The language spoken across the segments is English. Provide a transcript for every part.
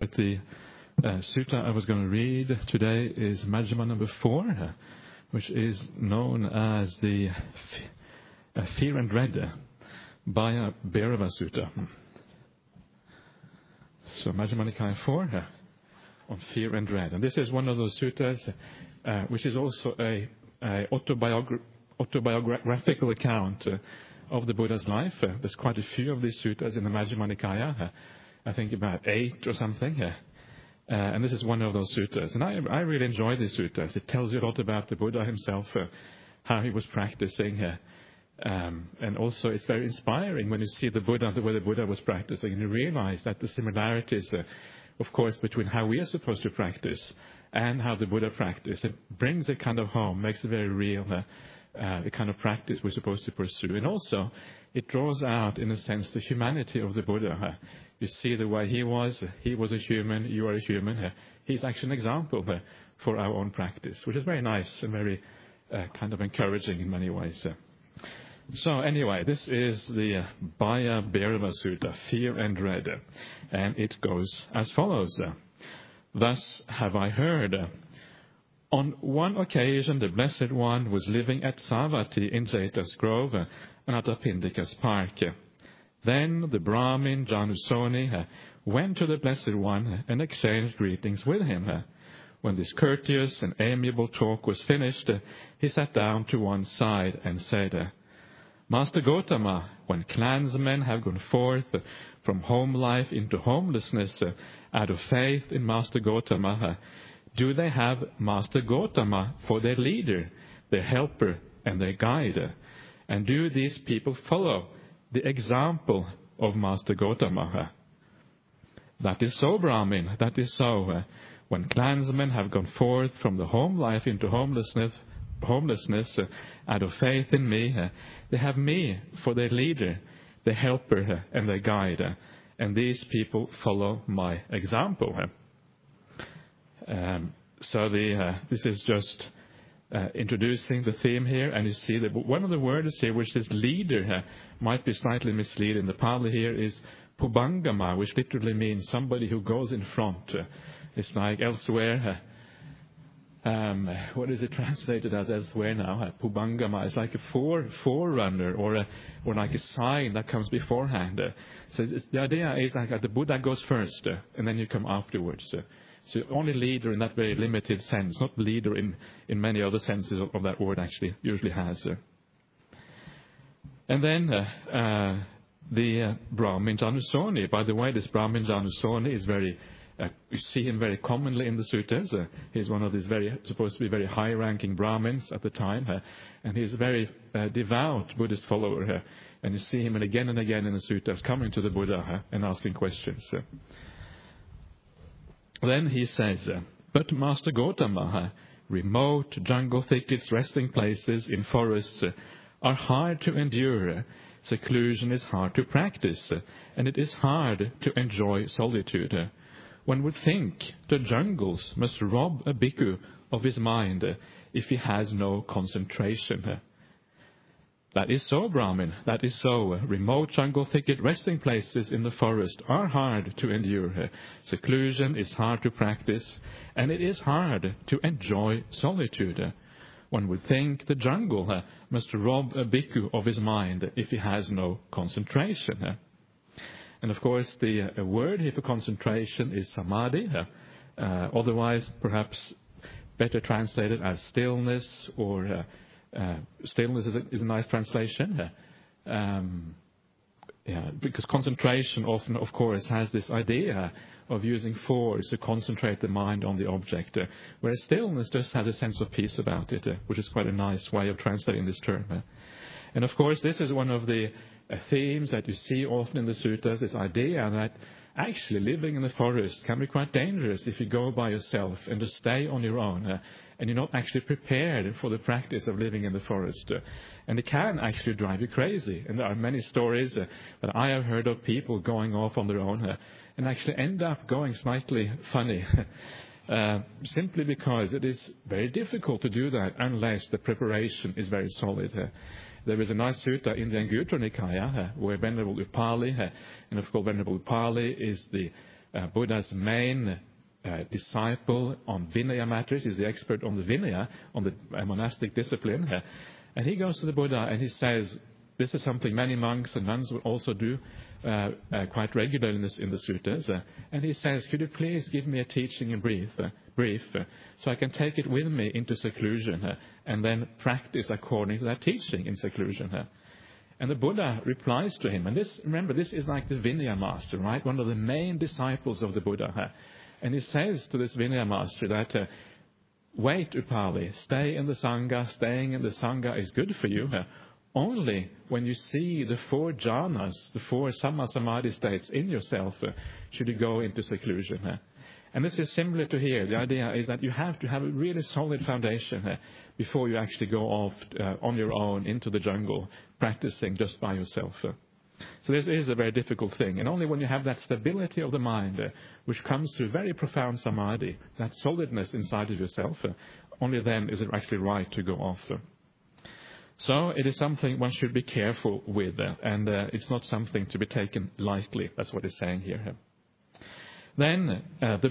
but the sutta I was going to read today is Majjhima number 4, which is known as the Fear and Dread, Bhaya Bhairava Sutta. So Majjhima Nikaya 4 on fear and dread. And this is one of those suttas which is also a autobiographical account of the Buddha's life. There's quite a few of these suttas in the Majjhima Nikaya, I think about 8 or something. And this is one of those suttas. And I really enjoy these suttas. It tells you a lot about the Buddha himself, how he was practicing. And also it's very inspiring when you see the Buddha, the way the Buddha was practicing, and you realize that the similarities, of course, between how we are supposed to practice and how the Buddha practiced, it brings it kind of home, makes it very real, the kind of practice we're supposed to pursue. And also, it draws out, in a sense, the humanity of the Buddha. You see the way he was a human, you are a human. He's actually an example for our own practice, which is very nice and very kind of encouraging in many ways. So anyway, this is the Bhaya Bhairava Sutta, Fear and Dread, and it goes as follows. Thus have I heard. On one occasion, the Blessed One was living at Savatthi in Jeta's Grove, Anathapindika's park. Then the Brahmin Janusoni went to the Blessed One and exchanged greetings with him. When this courteous and amiable talk was finished, he sat down to one side and said, Master Gotama, when clansmen have gone forth from home life into homelessness out of faith in Master Gotama, do they have Master Gotama for their leader, their helper, and their guide? And do these people follow the example of Master Gotama? That is so, Brahmin, that is so. When clansmen have gone forth from the home life into homelessness out of faith in me, they have me for their leader, their helper, and their guide. And these people follow my example. So this is just introducing the theme here, and you see that one of the words here, which is leader, might be slightly misleading. The Pali here is Pubangama, which literally means somebody who goes in front. It's like elsewhere. What is it translated as elsewhere now? Pubangama is like a forerunner or like a sign that comes beforehand. So the idea is like the Buddha goes first, and then you come afterwards. So only leader in that very limited sense, not leader in many other senses of that word actually usually has. And then the Brahmin Janusoni. By the way, this Brahmin Janusoni is very, you see him very commonly in the suttas. He's one of these supposed to be very high-ranking Brahmins at the time, and he's a very devout Buddhist follower. And you see him again and again in the suttas coming to the Buddha and asking questions. Then he says, but Master Gotama, remote jungle thickets, resting places in forests are hard to endure. Seclusion is hard to practice, and it is hard to enjoy solitude. One would think the jungles must rob a bhikkhu of his mind if he has no concentration. That is so, Brahmin, that is so. Remote jungle thicket resting places in the forest are hard to endure. Seclusion is hard to practice, and it is hard to enjoy solitude. One would think the jungle must rob a bhikkhu of his mind if he has no concentration. And of course, the word here for concentration is samadhi, otherwise perhaps better translated as stillness, or stillness is a nice translation. Because concentration often, of course, has this idea of using force to concentrate the mind on the object, whereas stillness just has a sense of peace about it, which is quite a nice way of translating this term. And of course, this is one of the themes that you see often in the suttas, this idea that actually living in the forest can be quite dangerous if you go by yourself and just stay on your own, and you're not actually prepared for the practice of living in the forest. And it can actually drive you crazy. And there are many stories that I have heard of people going off on their own and actually end up going slightly funny, simply because it is very difficult to do that unless the preparation is very solid. There is a nice sutta in the Anguttara Nikaya where Venerable Upali, and of course Venerable Upali is the Buddha's main disciple on Vinaya matters. He's the expert on the Vinaya, on the monastic discipline. And he goes to the Buddha and he says, this is something many monks and nuns will also do quite regularly in the suttas. And he says, could you please give me a teaching in brief, so I can take it with me into seclusion and then practice according to that teaching in seclusion. And the Buddha replies to him, and remember, this is like the Vinaya master, right? One of the main disciples of the Buddha. And he says to this Vinaya master that, wait, Upali, stay in the Sangha. Staying in the Sangha is good for you. Only when you see the 4 jhanas, the 4 Samma Samadhi states in yourself, should you go into seclusion. And this is similar to here. The idea is that you have to have a really solid foundation before you actually go off on your own into the jungle, practicing just by yourself. So this is a very difficult thing. And only when you have that stability of the mind, which comes through very profound samadhi, that solidness inside of yourself, only then is it actually right to go off. So it is something one should be careful with, and it's not something to be taken lightly. That's what he's saying here. Then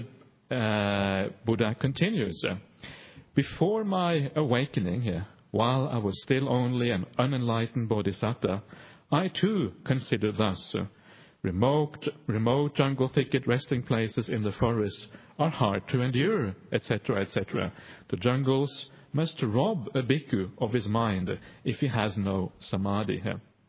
the Buddha continues. Before my awakening, while I was still only an unenlightened bodhisattva, I too considered thus. Remote jungle thicket resting places in the forest are hard to endure, etc., etc. The jungles must rob a bhikkhu of his mind if he has no samadhi.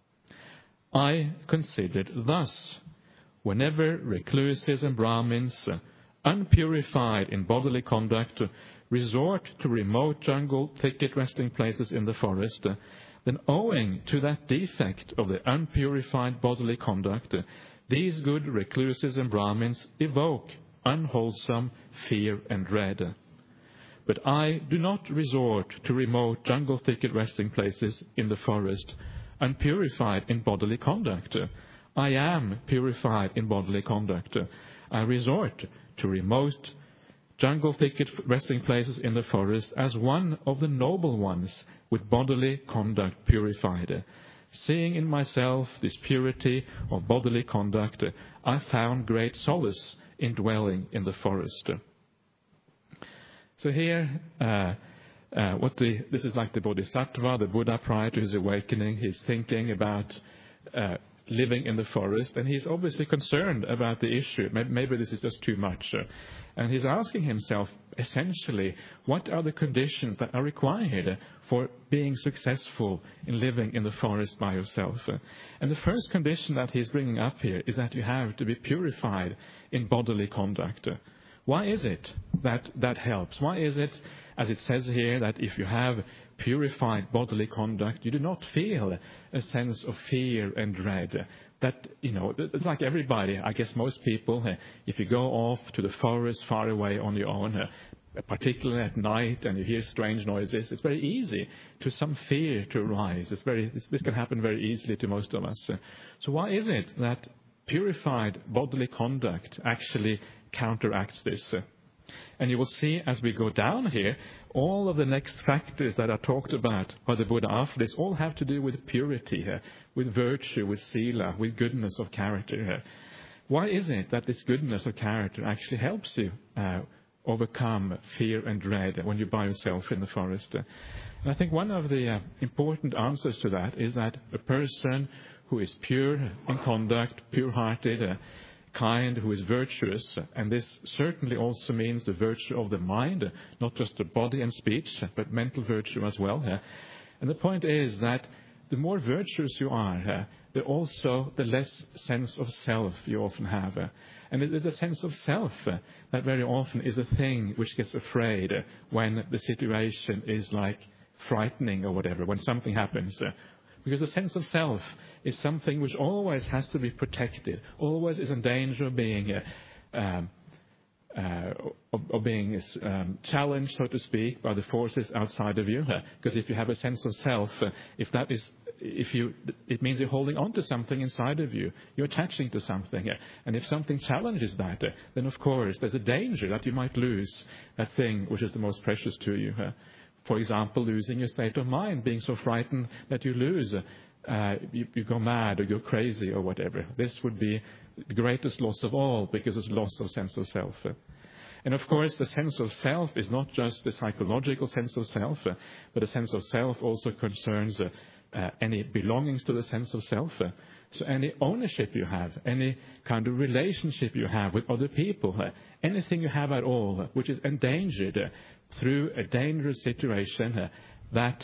I considered thus. Whenever recluses and Brahmins, unpurified in bodily conduct, resort to remote jungle thicket resting places in the forest, then owing to that defect of the unpurified bodily conduct, these good recluses and Brahmins evoke unwholesome fear and dread. But I do not resort to remote jungle thicket resting places in the forest, unpurified in bodily conduct. I am purified in bodily conduct. I resort to remote jungle thicket resting places in the forest as one of the noble ones with bodily conduct purified. Seeing in myself this purity of bodily conduct, I found great solace in dwelling in the forest. So here, this is like the Bodhisattva, the Buddha prior to his awakening. He's thinking about living in the forest, and he's obviously concerned about the issue. Maybe this is just too much. And he's asking himself, essentially, what are the conditions that are required for being successful in living in the forest by yourself? And the first condition that he's bringing up here is that you have to be purified in bodily conduct. Why is it that helps? Why is it, as it says here, that if you have purified bodily conduct, you do not feel a sense of fear and dread? That, it's like everybody, I guess most people, if you go off to the forest far away on your own, particularly at night, and you hear strange noises, it's very easy to some fear to arise. This can happen very easily to most of us. So why is it that purified bodily conduct actually counteracts this? And you will see as we go down here, all of the next factors that are talked about by the Buddha after this all have to do with purity, with virtue, with sila, with goodness of character. Why is it that this goodness of character actually helps you overcome fear and dread when you're by yourself in the forest? And I think one of the important answers to that is that a person who is pure in conduct, pure-hearted, kind, who is virtuous, and this certainly also means the virtue of the mind, not just the body and speech, but mental virtue as well. And the point is that the more virtuous you are, the less sense of self you often have. And it is a sense of self that very often is the thing which gets afraid when the situation is like frightening or whatever, when something happens. Because the sense of self is something which always has to be protected, always is in danger of being challenged, so to speak, by the forces outside of you. Because if you have a sense of self, it means you're holding on to something inside of you. You're attaching to something. And if something challenges that, then of course there's a danger that you might lose that thing which is the most precious to you. For example, losing your state of mind, being so frightened that you lose you go mad or you're crazy or whatever. This would be the greatest loss of all, because it's loss of sense of self. And of course, the sense of self is not just the psychological sense of self, but the sense of self also concerns any belongings to the sense of self. So any ownership you have, any kind of relationship you have with other people, anything you have at all which is endangered through a dangerous situation, that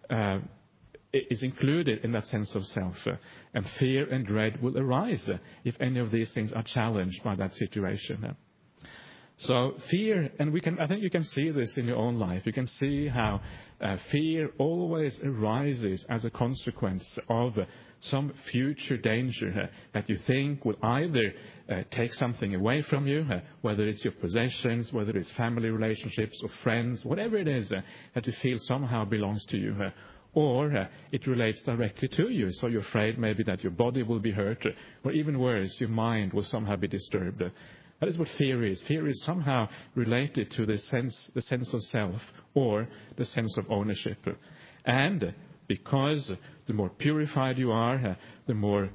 is included in that sense of self. And fear and dread will arise if any of these things are challenged by that situation. So fear, and I think you can see this in your own life. You can see how fear always arises as a consequence of some future danger that you think will either take something away from you, whether it's your possessions, whether it's family relationships or friends, whatever it is that you feel somehow belongs to you, or it relates directly to you. So you're afraid maybe that your body will be hurt, or even worse, your mind will somehow be disturbed. That is what fear is. Fear is somehow related to the sense of self, or the sense of ownership. And because the more purified you are, the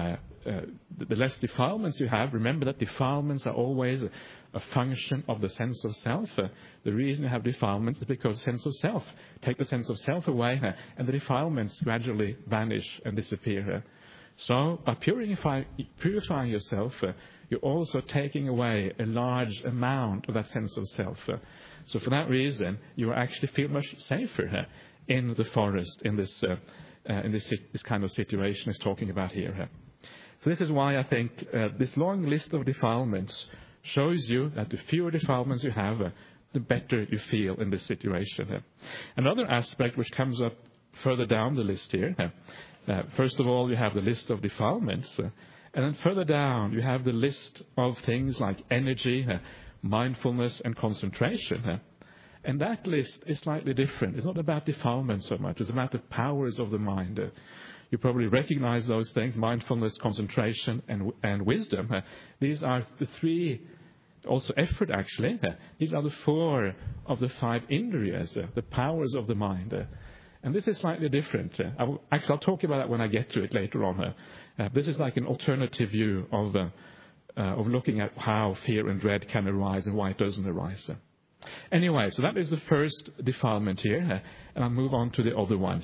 less defilements you have. Remember that defilements are always a function of the sense of self. The reason you have defilements is because the sense of self. Take the sense of self away, and the defilements gradually vanish and disappear. So by purifying yourself, you're also taking away a large amount of that sense of self. So for that reason, you actually feel much safer in the forest, in this kind of situation is talking about here. So this is why I think this long list of defilements shows you that the fewer defilements you have, the better you feel in this situation. Another aspect which comes up further down the list here, first of all, you have the list of defilements, and then further down you have the list of things like energy, mindfulness, and concentration. And that list is slightly different. It's not about defilement so much. It's about the powers of the mind. You probably recognize those things: mindfulness, concentration, and wisdom. These are the three, also effort actually. These are the 4 of the 5 indriyas, the powers of the mind. And this is slightly different. I'll talk about that when I get to it later on. This is like an alternative view of looking at how fear and dread can arise and why it doesn't arise. Anyway, so that is the first defilement here, and I'll move on to the other ones.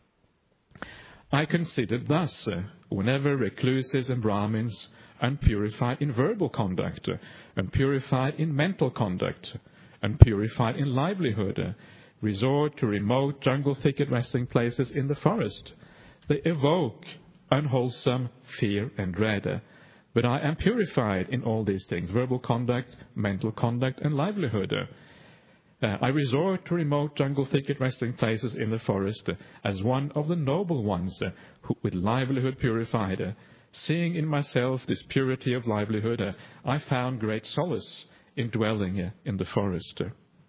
I considered thus, whenever recluses and Brahmins, unpurified in verbal conduct, unpurified in mental conduct, unpurified in livelihood, resort to remote jungle thicket resting places in the forest, they evoke unwholesome fear and dread. But I am purified in all these things: verbal conduct, mental conduct, and livelihood. I resort to remote jungle thicket resting places in the forest as one of the noble ones, who, with livelihood purified. Seeing in myself this purity of livelihood, I found great solace in dwelling in the forest.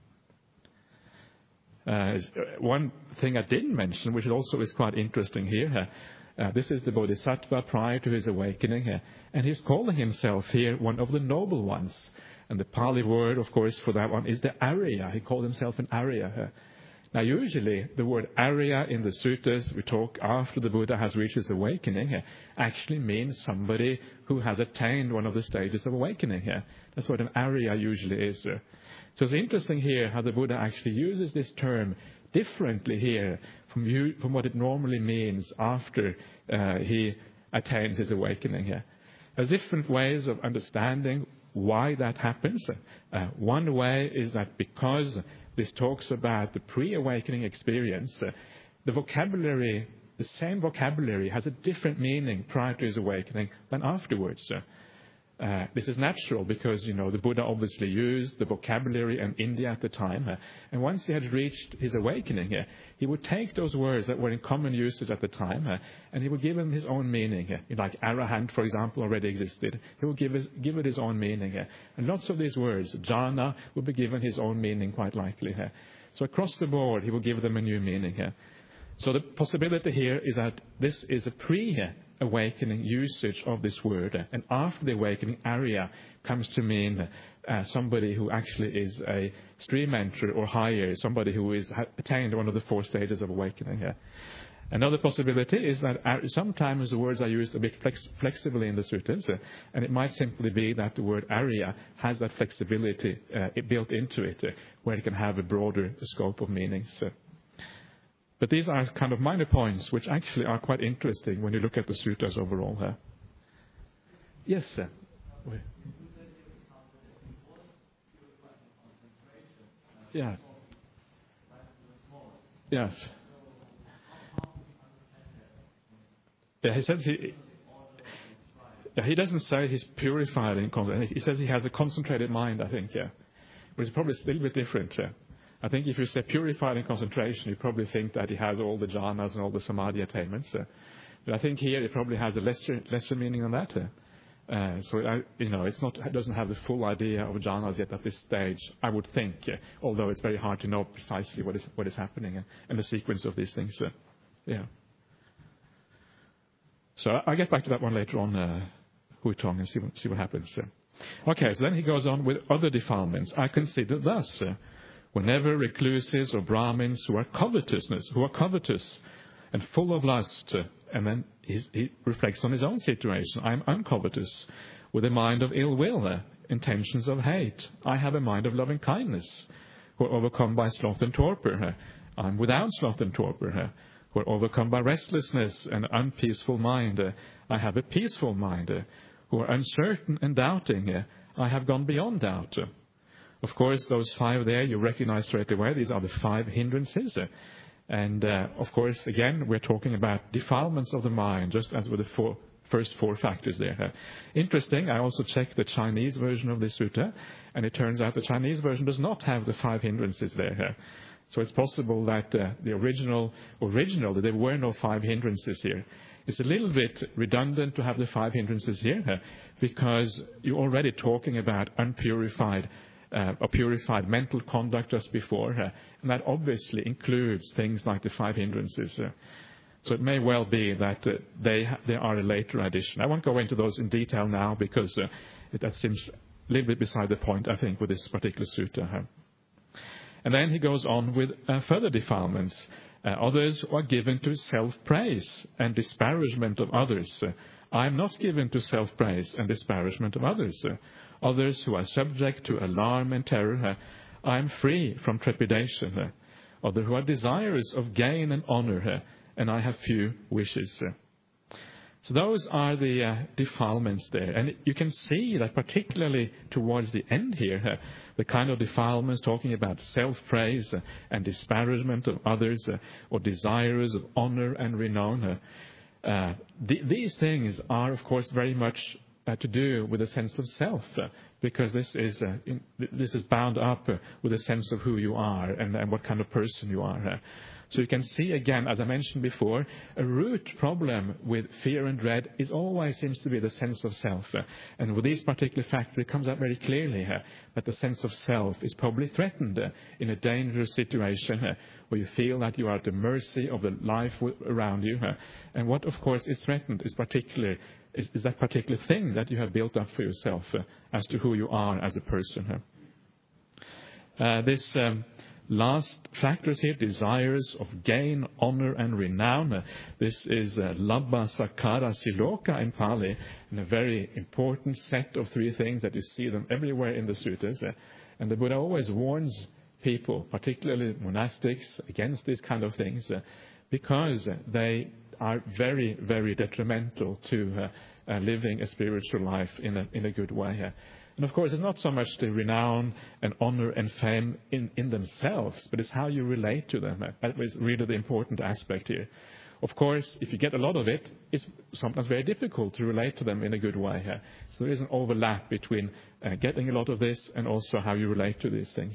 One thing I didn't mention, which also is quite interesting here, this is the Bodhisattva prior to his awakening, and he's calling himself here one of the noble ones. And the Pali word, of course, for that one is the Arya. He called himself an Arya. Now, usually, the word Arya in the suttas we talk after the Buddha has reached his awakening actually means somebody who has attained one of the stages of awakening. That's what an Arya usually is. So it's interesting here how the Buddha actually uses this term differently here from what it normally means after he attains his awakening. There's different ways of understanding why that happens. One way is that because this talks about the pre-awakening experience, the same vocabulary has a different meaning prior to his awakening than afterwards. This is natural because, the Buddha obviously used the vocabulary in India at the time. And once he had reached his awakening, he would take those words that were in common usage at the time, and he would give them his own meaning. Like arahant, for example, already existed. He would give it his own meaning. And lots of these words, jhana, will be given his own meaning quite likely. So across the board, he will give them a new meaning. So the possibility here is that this is a pre-awakening usage of this word, and after the awakening, Arya comes to mean somebody who actually is a stream enterer or higher, somebody who is attained one of the 4 stages of awakening. Another possibility is that sometimes the words are used a bit flexibly in the suttas, and it might simply be that the word Arya has that flexibility built into it, where it can have a broader scope of meanings. But these are kind of minor points which actually are quite interesting when you look at the suttas overall. Yes, sir. Yeah. Yes. Yeah, he says he doesn't say he's purified in concentration. He says he has a concentrated mind, I think, which is probably a little bit different. I think if you say purified in concentration, you probably think that he has all the jhanas and all the samadhi attainments. But I think here it probably has a lesser meaning than that. It doesn't have the full idea of jhanas yet at this stage, I would think, although it's very hard to know precisely what is happening and the sequence of these things. Yeah. So I'll get back to that one later on, Huitong, and see what happens. Okay, so then he goes on with other defilements. I consider thus, whenever recluses or Brahmins who are covetous and full of lust, and then he reflects on his own situation. I am uncovetous, with a mind of ill will, intentions of hate. I have a mind of loving kindness, who are overcome by sloth and torpor. I am without sloth and torpor, who are overcome by restlessness and unpeaceful mind. I have a peaceful mind, who are uncertain and doubting. I have gone beyond doubt. Of course, those 5 there you recognize straight away. These are the 5 hindrances. And of course, again, we're talking about defilements of the mind, just as with the first 4 factors there. Interesting, I also checked the Chinese version of this sutta, and it turns out the Chinese version does not have the 5 hindrances there. So it's possible that the original, there were no 5 hindrances here. It's a little bit redundant to have the 5 hindrances here, because you're already talking about unpurified or purified mental conduct just before, and that obviously includes things like the 5 hindrances. So it may well be that they are a later addition. I won't go into those in detail now, because that seems a little bit beside the point, I think, with this particular sutta. And then he goes on with further defilements. Others are given to self-praise and disparagement of others. I am not given to self-praise and disparagement of others. Others who are subject to alarm and terror, I am free from trepidation. Others who are desirous of gain and honor, and I have few wishes. So those are the defilements there. And you can see that particularly towards the end here, the kind of defilements talking about self-praise and disparagement of others, or desirers of honor and renown. These things are, of course, very much to do with a sense of self, because this is bound up with a sense of who you are and what kind of person you are. So you can see again, as I mentioned before, a root problem with fear and dread always seems to be the sense of self. And with these particular factors, it comes out very clearly that the sense of self is probably threatened in a dangerous situation where you feel that you are at the mercy of the life around you. And what, of course, is threatened is that particular thing that you have built up for yourself as to who you are as a person. This last factors here, desires of gain, honor, and renown. This is Labba Sakara Siloka in Pali, and a very important set of 3 things that you see them everywhere in the suttas. And the Buddha always warns people, particularly monastics, against these kind of things, because they are very, very detrimental to living a spiritual life in a good way. And of course, it's not so much the renown and honor and fame in themselves, but it's how you relate to them. That is really the important aspect here. Of course, if you get a lot of it, it's sometimes very difficult to relate to them in a good way. So there is an overlap between getting a lot of this and also how you relate to these things.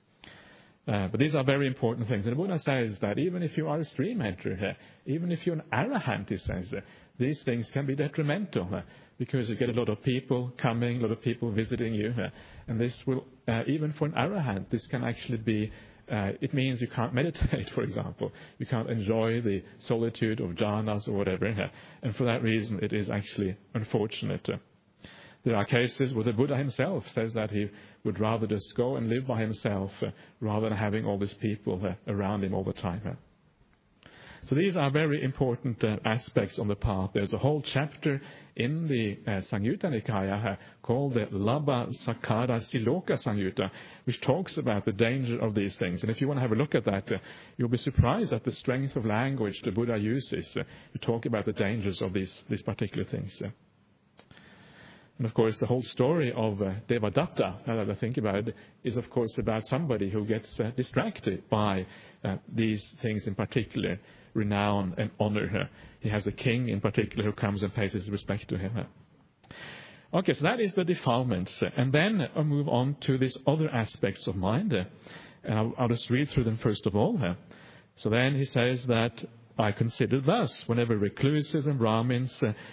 But these are very important things. And the Buddha says that even if you are a stream enter, even if you're an arahant, he says, these things can be detrimental, because you get a lot of people coming, a lot of people visiting you. And this will, even for an arahant, this can actually be, it means you can't meditate, for example. You can't enjoy the solitude of jhanas or whatever. And for that reason, it is actually unfortunate. There are cases where the Buddha himself says that he would rather just go and live by himself rather than having all these people around him all the time. So these are very important aspects on the path. There's a whole chapter in the Samyutta Nikaya called the Labba Sakara Siloka Samyutta, which talks about the danger of these things. And if you want to have a look at that, you'll be surprised at the strength of language the Buddha uses to talk about the dangers of these particular things. And of course, the whole story of Devadatta, now that I think about it, is of course about somebody who gets distracted by these things in particular, renown and honor. He has a king in particular who comes and pays his respect to him. Okay, so that is the defilements. And then I'll move on to these other aspects of mind. And I'll just read through them first of all. So then he says that I consider thus, whenever recluses and Brahmins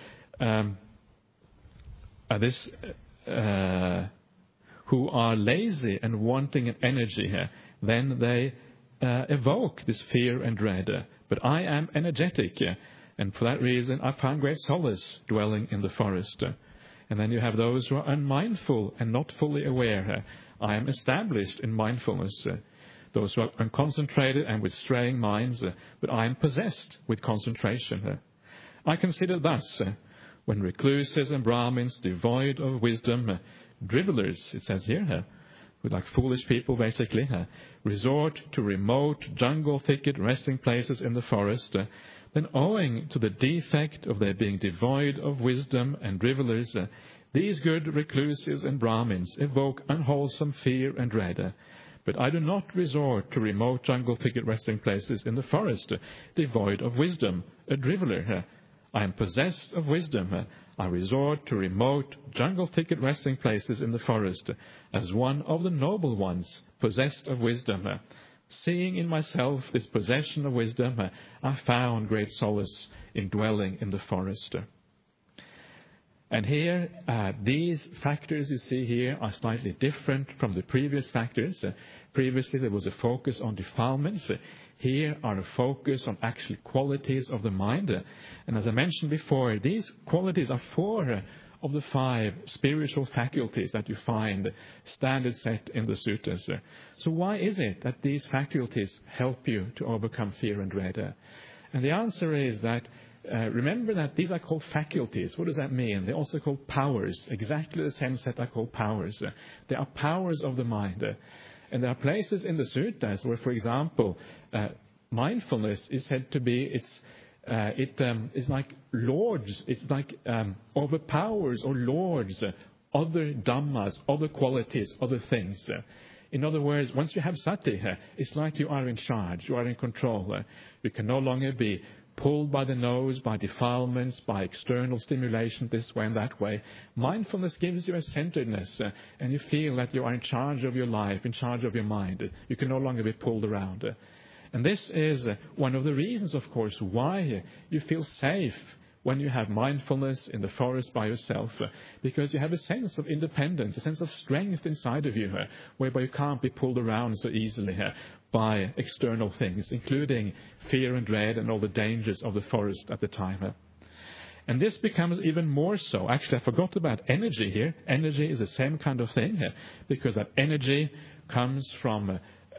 who are lazy and wanting an energy here, then they evoke this fear and dread. But I am energetic, and for that reason I find great solace dwelling in the forest. And then you have those who are unmindful and not fully aware. I am established in mindfulness. Those who are unconcentrated and with straying minds, but I am possessed with concentration. I consider thus, when recluses and Brahmins, devoid of wisdom, drivellers, it says here, with like foolish people basically, resort to remote jungle thicket resting places in the forest, then owing to the defect of their being devoid of wisdom and drivellers, these good recluses and Brahmins evoke unwholesome fear and dread. But I do not resort to remote jungle thicket resting places in the forest, devoid of wisdom, a driveller. I am possessed of wisdom. I resort to remote jungle thicket resting places in the forest, as one of the noble ones, possessed of wisdom. Seeing in myself this possession of wisdom, I found great solace in dwelling in the forest. And here, these factors you see here are slightly different from the previous factors. Previously, there was a focus on defilements. Here are a focus on actual qualities of the mind. And as I mentioned before, these qualities are 4 of the 5 spiritual faculties that you find standard set in the suttas. So why is it that these faculties help you to overcome fear and dread? And the answer is that remember that these are called faculties. What does that mean? They're also called powers, exactly the same set are called powers. They are powers of the mind. And there are places in the suttas where, for example, mindfulness is said to be, it's like lords, it's like overpowers or lords other dhammas, other qualities, other things. In other words, once you have sati, it's like you are in charge, you are in control. You can no longer be pulled by the nose, by defilements, by external stimulation this way and that way. Mindfulness gives you a centeredness, and you feel that you are in charge of your life, in charge of your mind. You can no longer be pulled around. And this is one of the reasons, of course, why you feel safe when you have mindfulness in the forest by yourself, because you have a sense of independence, a sense of strength inside of you, whereby you can't be pulled around so easily by external things, including fear and dread and all the dangers of the forest at the time. And this becomes even more so. Actually, I forgot about energy here. Energy is the same kind of thing, because that energy comes from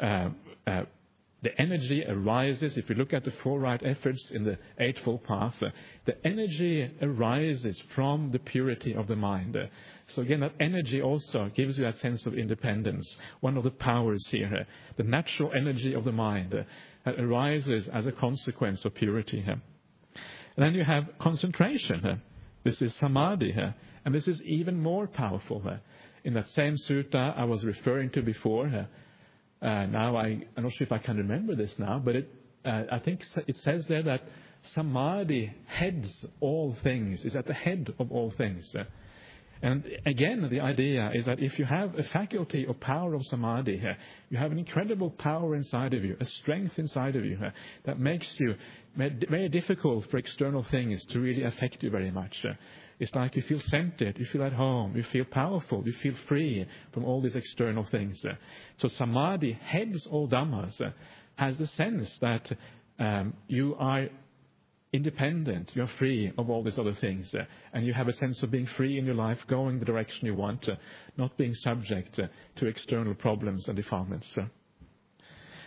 the energy arises, if you look at the 4 right efforts in the Eightfold Path, the energy arises from the purity of the mind. So again, that energy also gives you that sense of independence. One of the powers here, the natural energy of the mind that arises as a consequence of purity. And then you have concentration. This is samadhi, and this is even more powerful. In that same sutta I was referring to before, now I'm not sure if I can remember this now, but I think it says there that samadhi heads all things, is at the head of all things. And again, the idea is that if you have a faculty or power of samadhi, you have an incredible power inside of you, a strength inside of you that makes you very difficult for external things to really affect you very much. It's like you feel centered, you feel at home, you feel powerful, you feel free from all these external things. So samadhi heads all dhammas, has the sense that you are independent, you're free of all these other things, and you have a sense of being free in your life, going the direction you want, not being subject to external problems and defilements.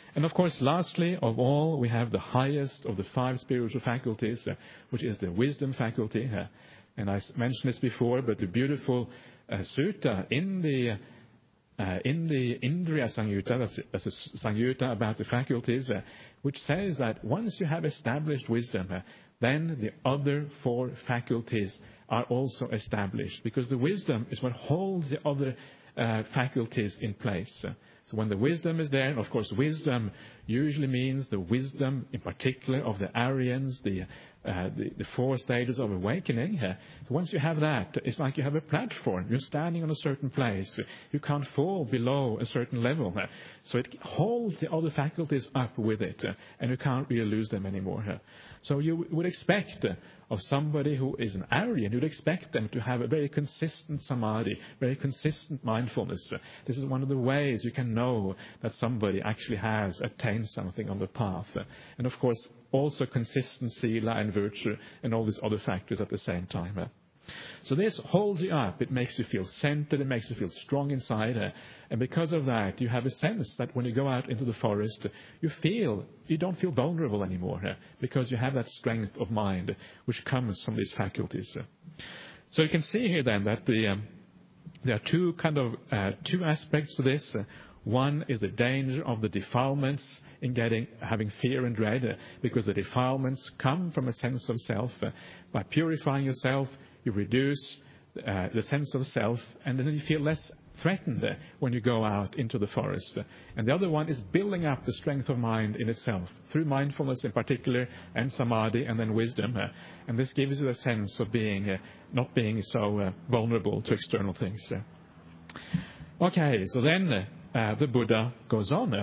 And of course, lastly of all, we have the highest of the 5 spiritual faculties, which is the wisdom faculty. And I mentioned this before, but the beautiful sutta in the Indriya Samyutta, that's a Samyutta about the faculties, which says that once you have established wisdom, then the other 4 faculties are also established, because the wisdom is what holds the other faculties in place. So when the wisdom is there, and of course wisdom usually means the wisdom in particular of the Aryans, the 4 stages of awakening. So once you have that, it's like you have a platform. You're standing on a certain place. You can't fall below a certain level. So it holds the other faculties up with it, and you can't really lose them anymore. So you would expect of somebody who is an Aryan, you'd expect them to have a very consistent samadhi, very consistent mindfulness. This is one of the ways you can know that somebody actually has attained something on the path. And of course, also consistent sila and virtue and all these other factors at the same time. So this holds you up. It makes you feel centered. It makes you feel strong inside. And because of that, you have a sense that when you go out into the forest, you don't feel vulnerable anymore, because you have that strength of mind which comes from these faculties. So you can see here then that there are two aspects to this. One is the danger of the defilements in having fear and dread, because the defilements come from a sense of self. By purifying yourself, you reduce the sense of self, and then you feel less threatened when you go out into the forest. And the other one is building up the strength of mind in itself, through mindfulness in particular, and samadhi, and then wisdom. And this gives you a sense of not being so vulnerable to external things. Okay, so then the Buddha goes on.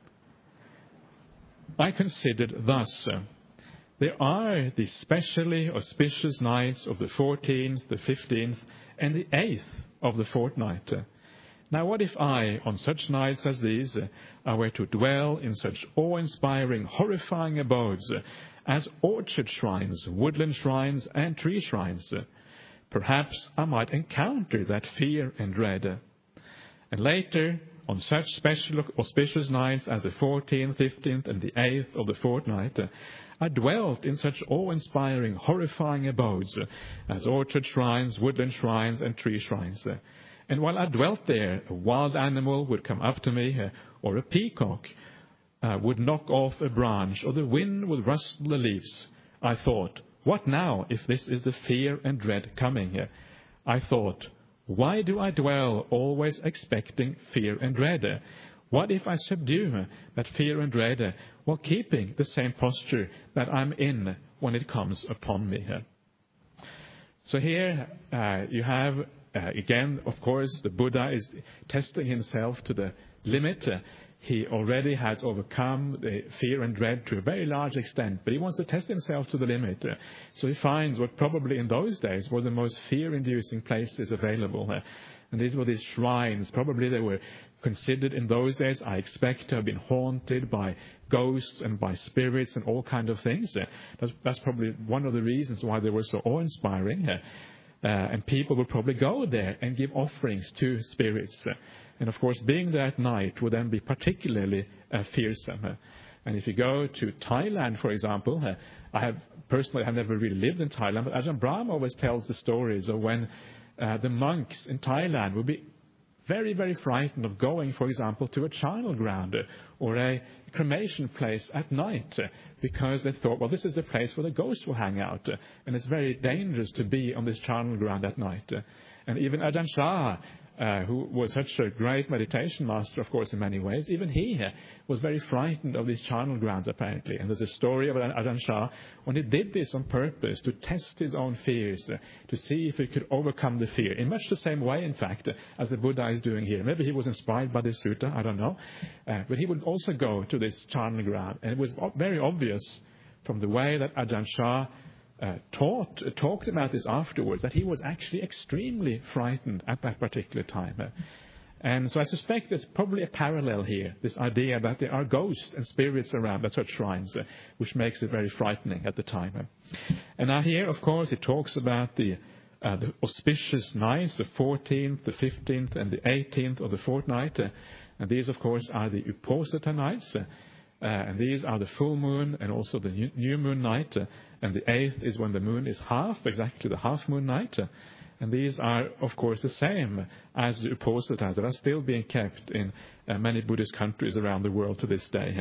I considered thus: there are the specially auspicious nights of the 14th, the 15th, and the 8th of the fortnight. Now what if I, on such nights as these, I were to dwell in such awe-inspiring, horrifying abodes as orchard shrines, woodland shrines, and tree shrines? Perhaps I might encounter that fear and dread. And later, on such special auspicious nights as the 14th, 15th, and the 8th of the fortnight, I dwelt in such awe-inspiring, horrifying abodes as orchard shrines, woodland shrines, and tree shrines. And while I dwelt there, a wild animal would come up to me, or a peacock would knock off a branch, or the wind would rustle the leaves. I thought, what now if this is the fear and dread coming? I thought, why do I dwell always expecting fear and dread? What if I subdue that fear and dread while keeping the same posture that I'm in when it comes upon me? So here you have, again, of course, the Buddha is testing himself to the limit. He already has overcome the fear and dread to a very large extent, but he wants to test himself to the limit. So he finds what probably in those days were the most fear-inducing places available. And these were these shrines. Probably they were considered in those days, I expect, to have been haunted by ghosts and by spirits and all kinds of things. That's probably one of the reasons why they were so awe-inspiring. And people would probably go there and give offerings to spirits. And of course, being there at night would then be particularly fearsome. And if you go to Thailand, for example, I have never really lived in Thailand, but Ajahn Brahm always tells the stories of when the monks in Thailand would be very, very frightened of going, for example, to a charnel ground or a cremation place at night, because they thought, well, this is the place where the ghosts will hang out, and it's very dangerous to be on this charnel ground at night. And even Ajahn Chah, who was such a great meditation master, of course, in many ways, even he was very frightened of these charnel grounds, apparently. And there's a story of Ajahn Chah when he did this on purpose to test his own fears, to see if he could overcome the fear, in much the same way, in fact, as the Buddha is doing here. Maybe he was inspired by this sutta, I don't know. But he would also go to this charnel ground. And it was very obvious from the way that Ajahn Chah talked about this afterwards, that he was actually extremely frightened at that particular time. And so I suspect there's probably a parallel here, this idea that there are ghosts and spirits around at such shrines, which makes it very frightening at the time. And now here, of course, it talks about the auspicious nights, the 14th, the 15th, and the 18th of the fortnight. And these, of course, are the Uposatha nights. And these are the full moon and also the new moon night. And the 8th is when the moon is half, exactly the half moon night. And these are, of course, the same as the Uposathas that are still being kept in many Buddhist countries around the world to this day.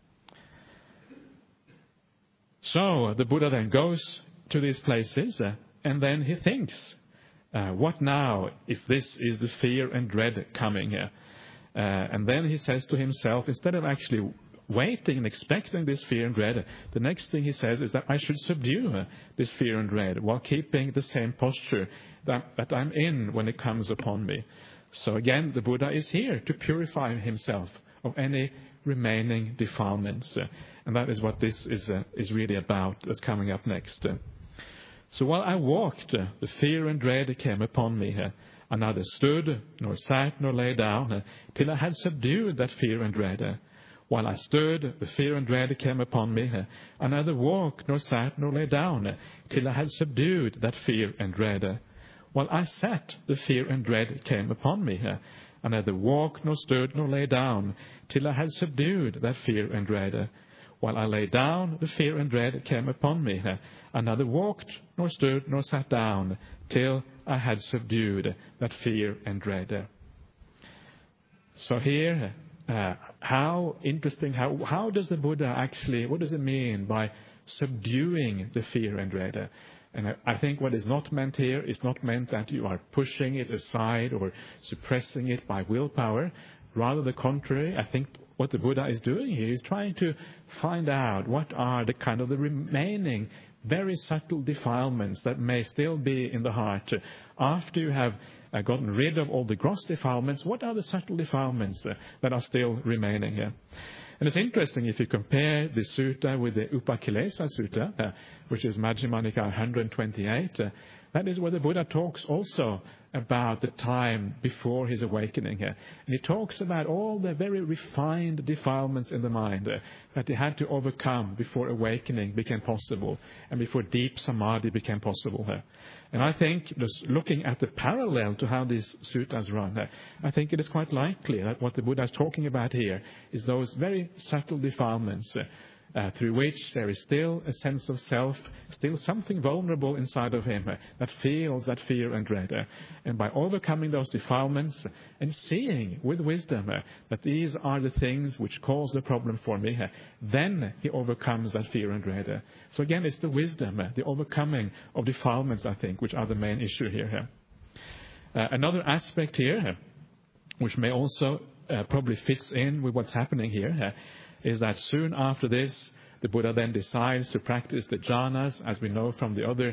So the Buddha then goes to these places and then he thinks, what now if this is the fear and dread coming here? And then he says to himself, instead of actually waiting and expecting this fear and dread, the next thing he says is that I should subdue this fear and dread while keeping the same posture that I'm in when it comes upon me. So again, the Buddha is here to purify himself of any remaining defilements. And that is what this is really about, that's coming up next. So while I walked, the fear and dread came upon me. I neither stood, nor sat, nor lay down, till I had subdued that fear and dread. While I stood, the fear and dread came upon me. I neither walked, nor sat, nor lay down, till I had subdued that fear and dread. While I sat, the fear and dread came upon me. I neither walked, nor stood, nor lay down, till I had subdued that fear and dread. While I lay down, the fear and dread came upon me. I neither walked, nor stood, nor sat down, till I had subdued that fear and dread. So here, how interesting, how does the Buddha actually, what does it mean by subduing the fear and dread? And I think what is not meant here is not meant that you are pushing it aside or suppressing it by willpower. Rather the contrary, I think what the Buddha is doing here is trying to find out what are the kind of the remaining very subtle defilements that may still be in the heart. After you have gotten rid of all the gross defilements, what are the subtle defilements that are still remaining here? And it's interesting if you compare the sutta with the Upakilesa Sutta, which is Majjhima Nikaya 128, that is where the Buddha talks also about the time before his awakening. And he talks about all the very refined defilements in the mind that he had to overcome before awakening became possible and before deep samadhi became possible. And I think, just looking at the parallel to how these suttas run, I think it is quite likely that what the Buddha is talking about here is those very subtle defilements through which there is still a sense of self, still something vulnerable inside of him that feels that fear and dread. And by overcoming those defilements and seeing with wisdom that these are the things which cause the problem for me, then he overcomes that fear and dread. So again, it's the wisdom, the overcoming of defilements, I think, which are the main issue here. Another aspect here, which may also probably fits in with what's happening here, is that soon after this, the Buddha then decides to practice the jhanas, as we know from the other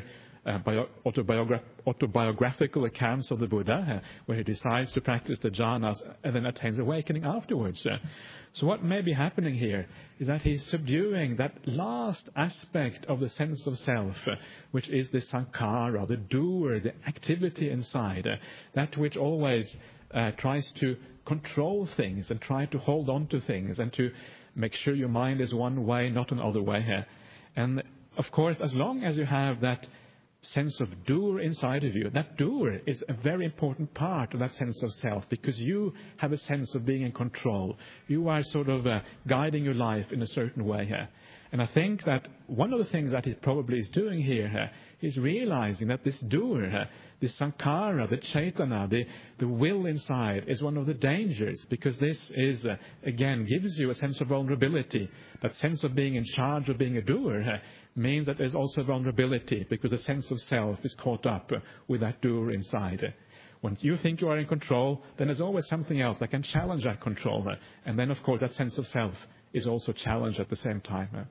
autobiographical accounts of the Buddha, where he decides to practice the jhanas and then attains awakening afterwards. So what may be happening here is that he's subduing that last aspect of the sense of self, which is the sankhara, the doer, the activity inside, that which always tries to control things and try to hold on to things and to make sure your mind is one way, not another way. And of course, as long as you have that sense of doer inside of you, that doer is a very important part of that sense of self, because you have a sense of being in control. You are sort of guiding your life in a certain way here. And I think that one of the things that he probably is doing here is realizing that this doer, the sankhara, the chaitana, the will inside is one of the dangers, because this is, again, gives you a sense of vulnerability. That sense of being in charge of being a doer means that there's also vulnerability, because the sense of self is caught up with that doer inside. Once you think you are in control, then there's always something else that can challenge that control. And then, of course, that sense of self is also challenged at the same time.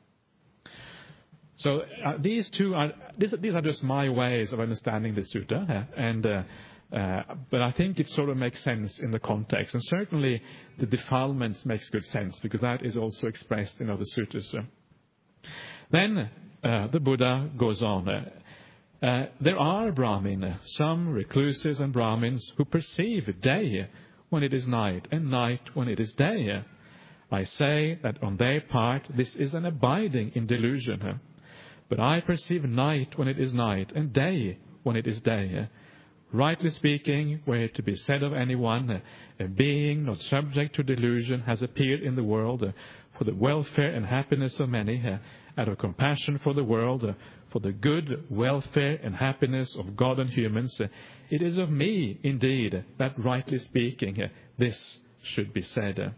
So these are just my ways of understanding the sutta, but I think it sort of makes sense in the context. And certainly the defilements makes good sense, because that is also expressed in other suttas. Then the Buddha goes on. There are Brahmin, some recluses and Brahmins, who perceive day when it is night and night when it is day. I say that on their part this is an abiding in delusion. But I perceive night when it is night and day when it is day. Rightly speaking, were it to be said of anyone, a being not subject to delusion has appeared in the world for the welfare and happiness of many, out of compassion for the world, for the good welfare and happiness of God and humans. It is of me, indeed, that rightly speaking, this should be said.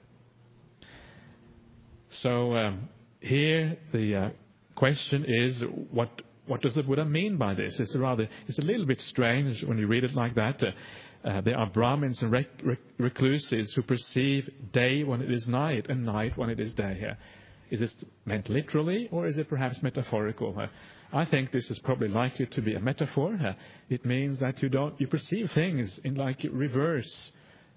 So here the question is, what does the Buddha mean by this? It's a little bit strange when you read it like that. There are Brahmins and recluses who perceive day when it is night and night when it is day. Is this meant literally, or is it perhaps metaphorical? I think this is probably likely to be a metaphor. It means that you perceive things in like reverse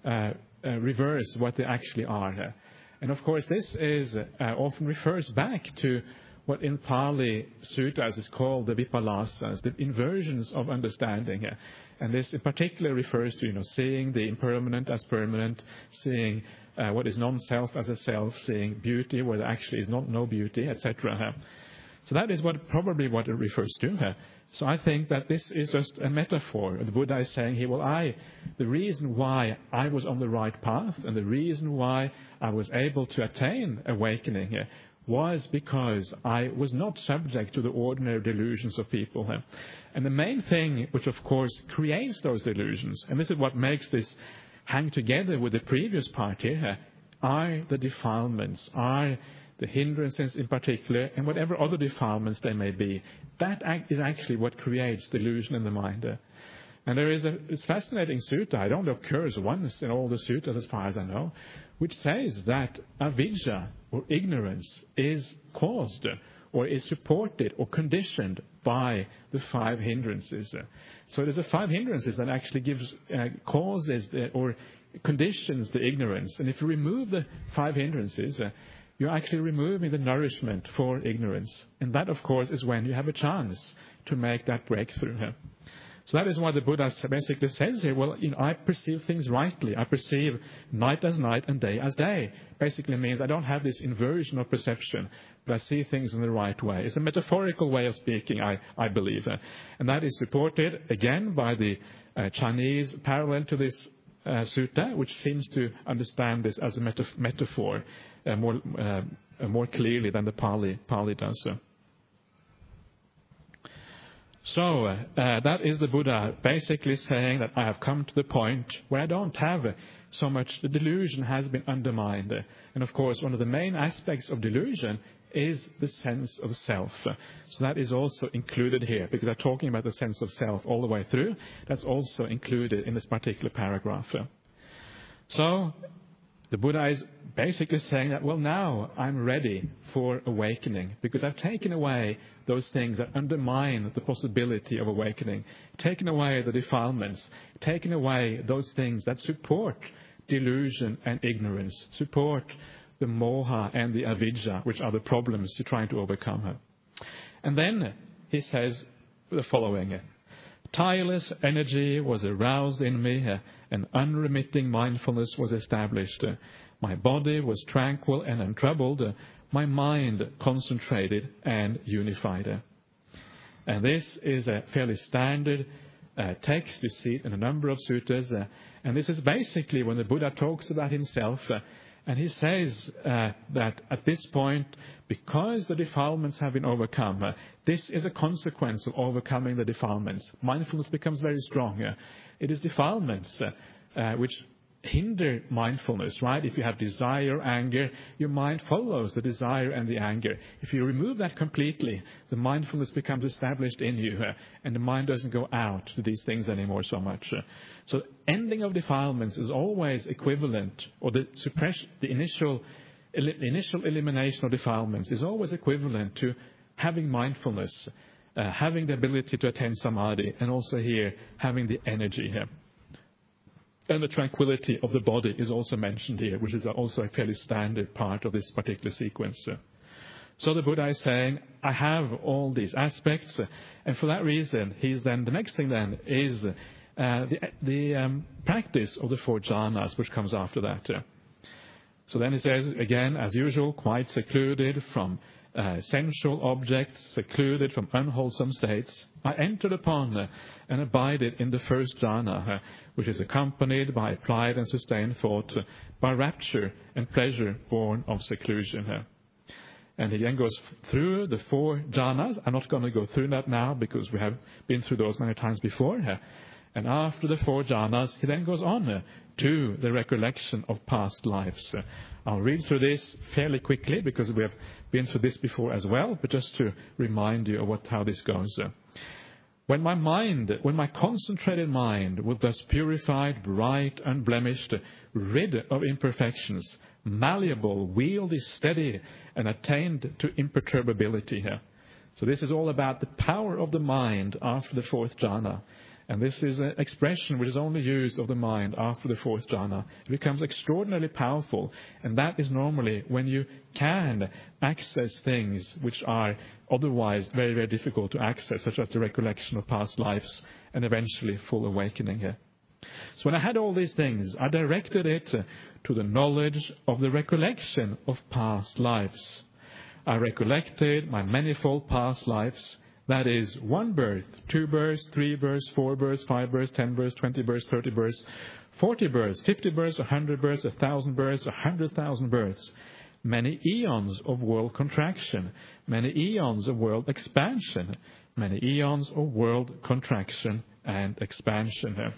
what they actually are. And of course, this is often refers back to what in Pali Sutras is called the vipalasas, the inversions of understanding. And this in particular refers to, seeing the impermanent as permanent, seeing what is non-self as a self, seeing beauty where there actually is no beauty, etc. So that is probably what it refers to. So I think that this is just a metaphor. The Buddha is saying here, the reason why I was on the right path and the reason why I was able to attain awakening was because I was not subject to the ordinary delusions of people. And the main thing, which of course creates those delusions, and this is what makes this hang together with the previous part here, are the defilements, are the hindrances in particular, and whatever other defilements they may be. That is actually what creates delusion in the mind. And there is a fascinating sutta, it only occurs once in all the suttas as far as I know, which says that avidya, or ignorance, is caused or is supported or conditioned by the 5 hindrances. So there's the 5 hindrances that actually causes or conditions the ignorance. And if you remove the 5 hindrances, you're actually removing the nourishment for ignorance. And that, of course, is when you have a chance to make that breakthrough. So that is why the Buddha basically says here, I perceive things rightly. I perceive night as night and day as day. Basically means I don't have this inversion of perception, but I see things in the right way. It's a metaphorical way of speaking, I believe. And that is supported, again, by the Chinese parallel to this sutta, which seems to understand this as a metaphor more clearly than the Pali does. So that is the Buddha basically saying that I have come to the point where I don't have so much, the delusion has been undermined. And of course, one of the main aspects of delusion is the sense of self. So that is also included here, because I'm talking about the sense of self all the way through. That's also included in this particular paragraph. So the Buddha is basically saying that, now I'm ready for awakening, because I've taken away those things that undermine the possibility of awakening, taken away the defilements, taken away those things that support delusion and ignorance, support the moha and the avidya, which are the problems you're trying to overcome. And then he says the following: tireless energy was aroused in me, and unremitting mindfulness was established. My body was tranquil and untroubled, my mind concentrated and unified. And this is a fairly standard text. You see it in a number of suttas. And this is basically when the Buddha talks about himself. And he says that at this point, because the defilements have been overcome, this is a consequence of overcoming the defilements. Mindfulness becomes very strong. It is defilements which hinder mindfulness, right? If you have desire, anger, your mind follows the desire and the anger. If you remove that completely, the mindfulness becomes established in you, and the mind doesn't go out to these things anymore so much. So ending of defilements is always equivalent, or the initial elimination of defilements is always equivalent to having mindfulness, having the ability to attain samadhi, and also here having the energy here. And the tranquility of the body is also mentioned here, which is also a fairly standard part of this particular sequence. So the Buddha is saying, I have all these aspects, and for that reason, the next thing then is the practice of the 4 jhanas, which comes after that. So then he says, again, as usual, quite secluded from sensual objects, secluded from unwholesome states, I entered upon and abided in the first jhana, which is accompanied by applied and sustained thought, by rapture and pleasure born of seclusion. And he then goes through the 4 jhanas. I'm not going to go through that now because we have been through those many times before. And after the 4 jhanas, he then goes on to the recollection of past lives. I'll read through this fairly quickly because we have been through this before as well, but just to remind you of how this goes. When my concentrated mind was thus purified, bright, unblemished, rid of imperfections, malleable, wieldy, steady, and attained to imperturbability here. So this is all about the power of the mind after the 4th jhana. And this is an expression which is only used of the mind after the 4th jhana. It becomes extraordinarily powerful, and that is normally when you can access things which are otherwise very, very difficult to access, such as the recollection of past lives and eventually full awakening here. So when I had all these things, I directed it to the knowledge of the recollection of past lives. I recollected my manifold past lives. That is 1 birth, 2 births, 3 births, 4 births, 5 births, 10 births, 20 births, 30 births, 40 births, 50 births, 100 births, 1,000 births, 100,000 births. Many eons of world contraction, many eons of world expansion, many eons of world contraction and expansion.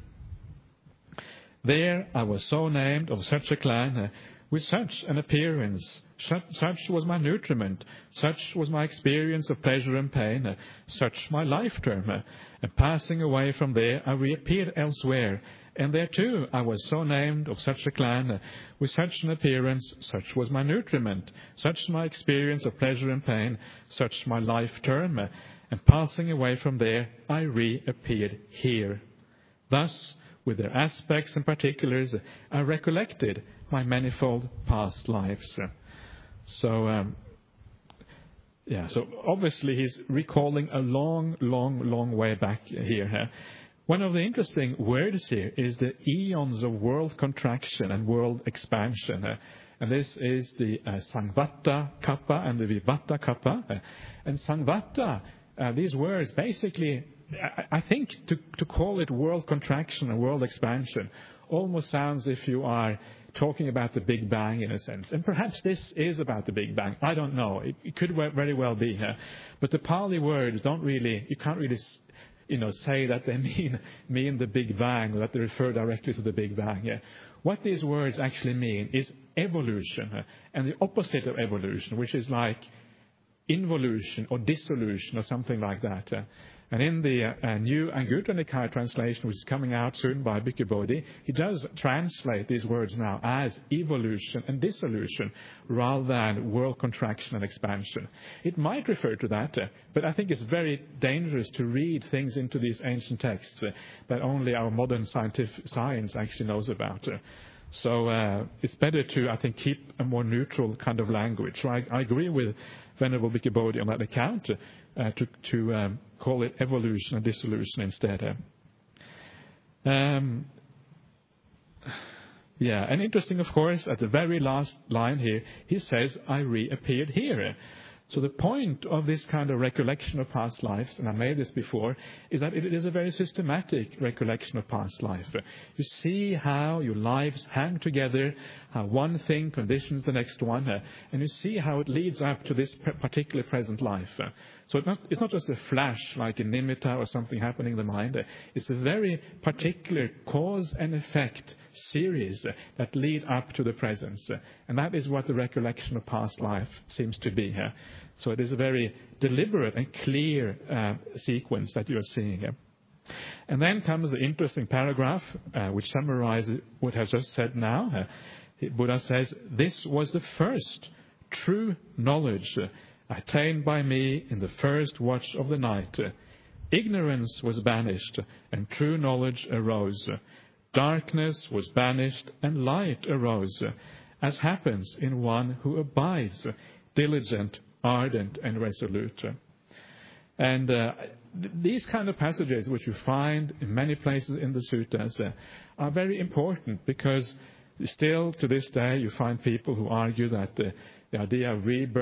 There I was so named of such a clan, with such an appearance, such was my nutriment, such was my experience of pleasure and pain, such my life term. And passing away from there, I reappeared elsewhere. And there too I was so named of such a clan, with such an appearance, such was my nutriment, such my experience of pleasure and pain, such my life term. And passing away from there, I reappeared here. Thus, with their aspects and particulars, I recollected my manifold past lives. So obviously he's recalling a long way back here. One of the interesting words here is the eons of world contraction and world expansion. And this is the Sangvata Kappa and the Vivata Kappa. And Sangvata, these words basically, I think to call it world contraction and world expansion almost sounds if you are talking about the Big Bang in a sense. And perhaps this is about the Big Bang. I don't know. It could very well be here. But the Pali words you can't really say that they mean the Big Bang or that they refer directly to the Big Bang. Yeah. What these words actually mean is evolution and the opposite of evolution, which is like involution or dissolution or something like that. And in the new Anguttara Nikaya translation, which is coming out soon by Bhikkhu Bodhi, he does translate these words now as evolution and dissolution rather than world contraction and expansion. It might refer to that, but I think it's very dangerous to read things into these ancient texts that only our modern science actually knows about. So it's better to, I think, keep a more neutral kind of language. So I agree with Venerable Bhikkhu Bodhi on that account to call it evolution and dissolution instead. And interesting, of course, at the very last line here, he says, I reappeared here. So the point of this kind of recollection of past lives, and I made this before, is that it is a very systematic recollection of past life. You see how your lives hang together, how one thing conditions the next one, and you see how it leads up to this particular present life. So it's not just a flash like a nimitta or something happening in the mind. It's a very particular cause and effect series that lead up to the present. And that is what the recollection of past life seems to be here. So it is a very deliberate and clear sequence that you are seeing here. And then comes the interesting paragraph which summarizes what I've just said now. Buddha says, this was the first true knowledge attained by me in the first watch of the night. Ignorance was banished and true knowledge arose. Darkness was banished and light arose, as happens in one who abides, diligent, ardent, and resolute. And these kind of passages, which you find in many places in the suttas, are very important because still to this day you find people who argue that the idea of rebirth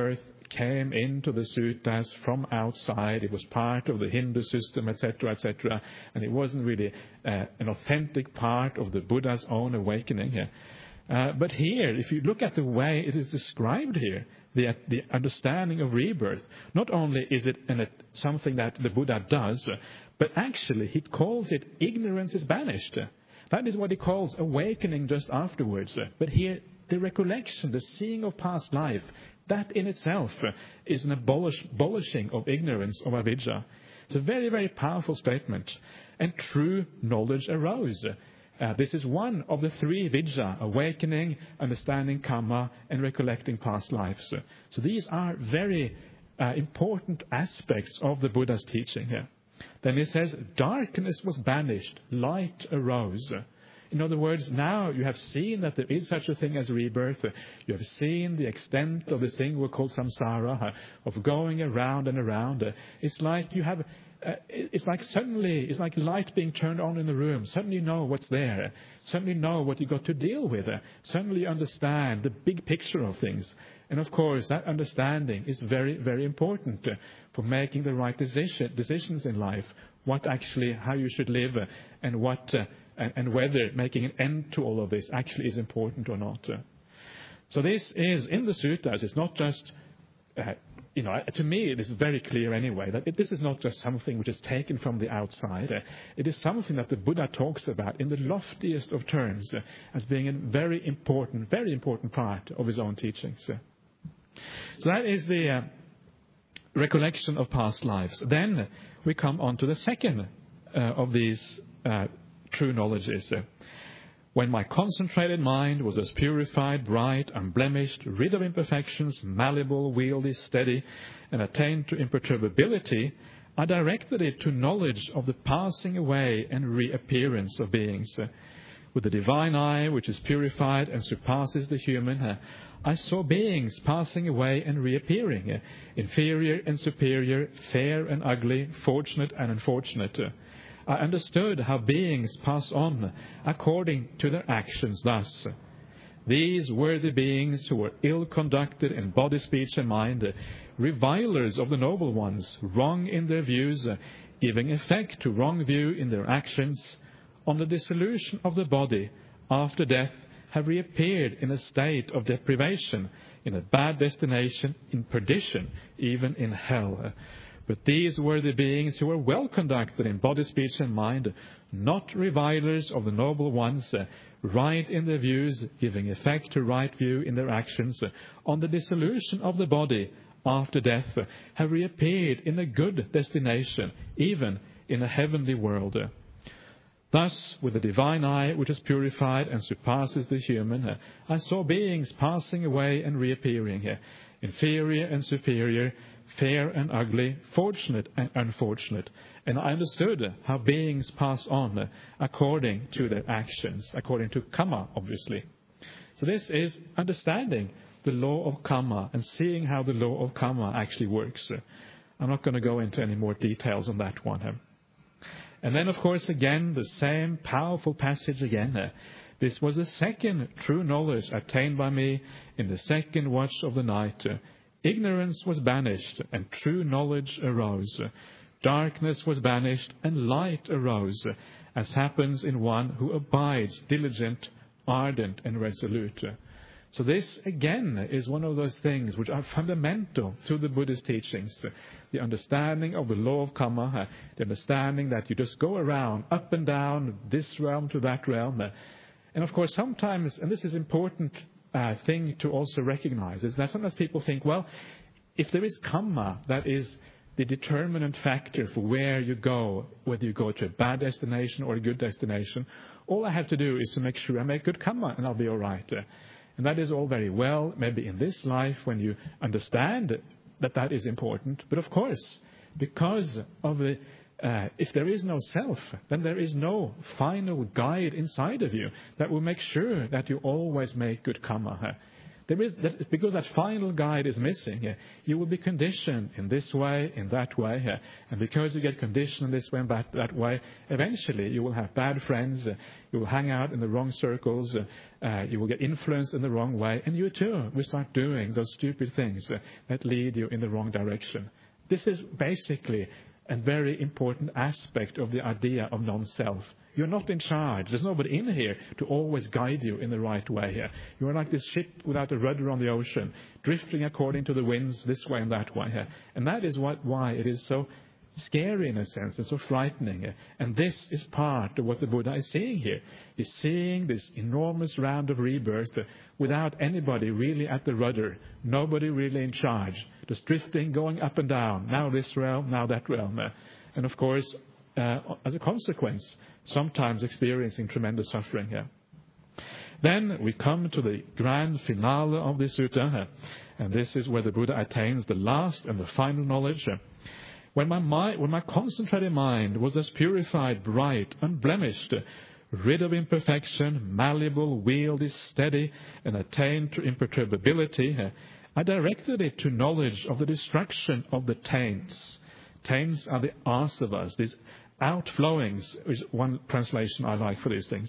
came into the suttas from outside. It was part of the Hindu system, etc., etc., and it wasn't really an authentic part of the Buddha's own awakening. But here, if you look at the way it is described here, the understanding of rebirth, not only is it something that the Buddha does, but actually he calls it ignorance is banished. That is what he calls awakening just afterwards. But here, the recollection, the seeing of past life, that in itself is an abolishing of ignorance, of avidya. It's a very, very powerful statement. And true knowledge arose. This is one of the three vidya: awakening, understanding karma, and recollecting past lives. So these are very important aspects of the Buddha's teaching here. Then he says, darkness was banished, light arose. In other words, now you have seen that there is such a thing as rebirth. You have seen the extent of this thing we call samsara, of going around and around. It's like suddenly, it's like light being turned on in the room. Suddenly you know what's there. Suddenly you know what you've got to deal with. Suddenly you understand the big picture of things. And of course, that understanding is very, very important for making the right decisions in life. How you should live, and whether making an end to all of this actually is important or not. So this is in the suttas. It's not just, to me it is very clear anyway that this is not just something which is taken from the outside. It is something that the Buddha talks about in the loftiest of terms as being a very important part of his own teachings. So that is the recollection of past lives. Then we come on to the second of these true knowledges. When my concentrated mind was as purified, bright, unblemished, rid of imperfections, malleable, wieldy, steady, and attained to imperturbability, I directed it to knowledge of the passing away and reappearance of beings. With the divine eye, which is purified and surpasses the human, I saw beings passing away and reappearing, inferior and superior, fair and ugly, fortunate and unfortunate. I understood how beings pass on according to their actions thus. These were the beings who were ill-conducted in body, speech and mind, revilers of the noble ones, wrong in their views, giving effect to wrong view in their actions, on the dissolution of the body, after death, have reappeared in a state of deprivation, in a bad destination, in perdition, even in hell. But these were the beings who were well conducted in body, speech and mind, not revilers of the noble ones, right in their views, giving effect to right view in their actions, on the dissolution of the body after death, have reappeared in a good destination, even in a heavenly world. Thus, with the divine eye, which is purified and surpasses the human, I saw beings passing away and reappearing, inferior and superior, fair and ugly, fortunate and unfortunate. And I understood how beings pass on according to their actions, according to karma, obviously. So this is understanding the law of karma and seeing how the law of karma actually works. I'm not going to go into any more details on that one. And then, of course, again, the same powerful passage again. This was the second true knowledge attained by me in the second watch of the night. Ignorance was banished, and true knowledge arose. Darkness was banished, and light arose, as happens in one who abides diligent, ardent, and resolute. So this, again, is one of those things which are fundamental to the Buddhist teachings. The understanding of the law of karma, the understanding that you just go around, up and down, this realm to that realm. And of course, sometimes, and this is important thing to also recognize, is that sometimes people think, well, if there is karma, that is the determinant factor for where you go, whether you go to a bad destination or a good destination, all I have to do is to make sure I make good karma and I'll be all right. And that is all very well, maybe in this life when you understand that is important. But of course, because of the if there is no self, then there is no final guide inside of you that will make sure that you always make good karma. Because that final guide is missing, you will be conditioned in this way, in that way. And because you get conditioned in this way and that way, eventually you will have bad friends, you will hang out in the wrong circles, you will get influenced in the wrong way, and you too will start doing those stupid things that lead you in the wrong direction. This is basically a very important aspect of the idea of non-self. You're not in charge. There's nobody in here to always guide you in the right way here. You are like this ship without a rudder on the ocean, drifting according to the winds this way and that way here. And that is why it is so scary in a sense and so frightening. And this is part of what the Buddha is seeing here. He's seeing this enormous round of rebirth without anybody really at the rudder, nobody really in charge, just drifting, going up and down, now this realm, now that realm. And of course, as a consequence, sometimes experiencing tremendous suffering here. Then we come to the grand finale of this sutta, and this is where the Buddha attains the last and the final knowledge. When my concentrated mind was as purified, bright, unblemished, rid of imperfection, malleable, wieldy, steady, and attained to imperturbability, I directed it to knowledge of the destruction of the taints. Taints are the asavas, these outflowings, is one translation I like for these things.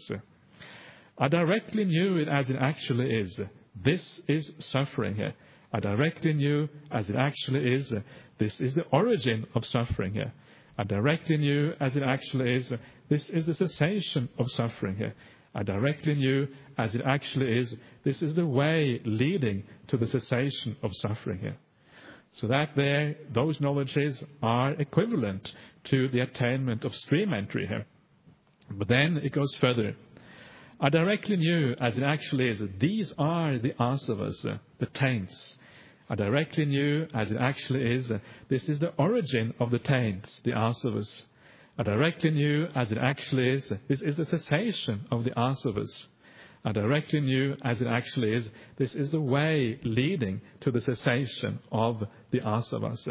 I directly knew it as it actually is. This is suffering. I directly knew as it actually is. This is the origin of suffering. I directly knew as it actually is. This is the cessation of suffering. I directly knew as it actually is. This is the way leading to the cessation of suffering. So that those knowledges are equivalent to the attainment of stream entry here. But then it goes further. I directly knew as it actually is that these are the asavas, the taints. I directly knew as it actually is that this is the origin of the taints, the asavas. I directly knew as it actually is that this is the cessation of the asavas. I directly knew as it actually is, this is the way leading to the cessation of the asavas.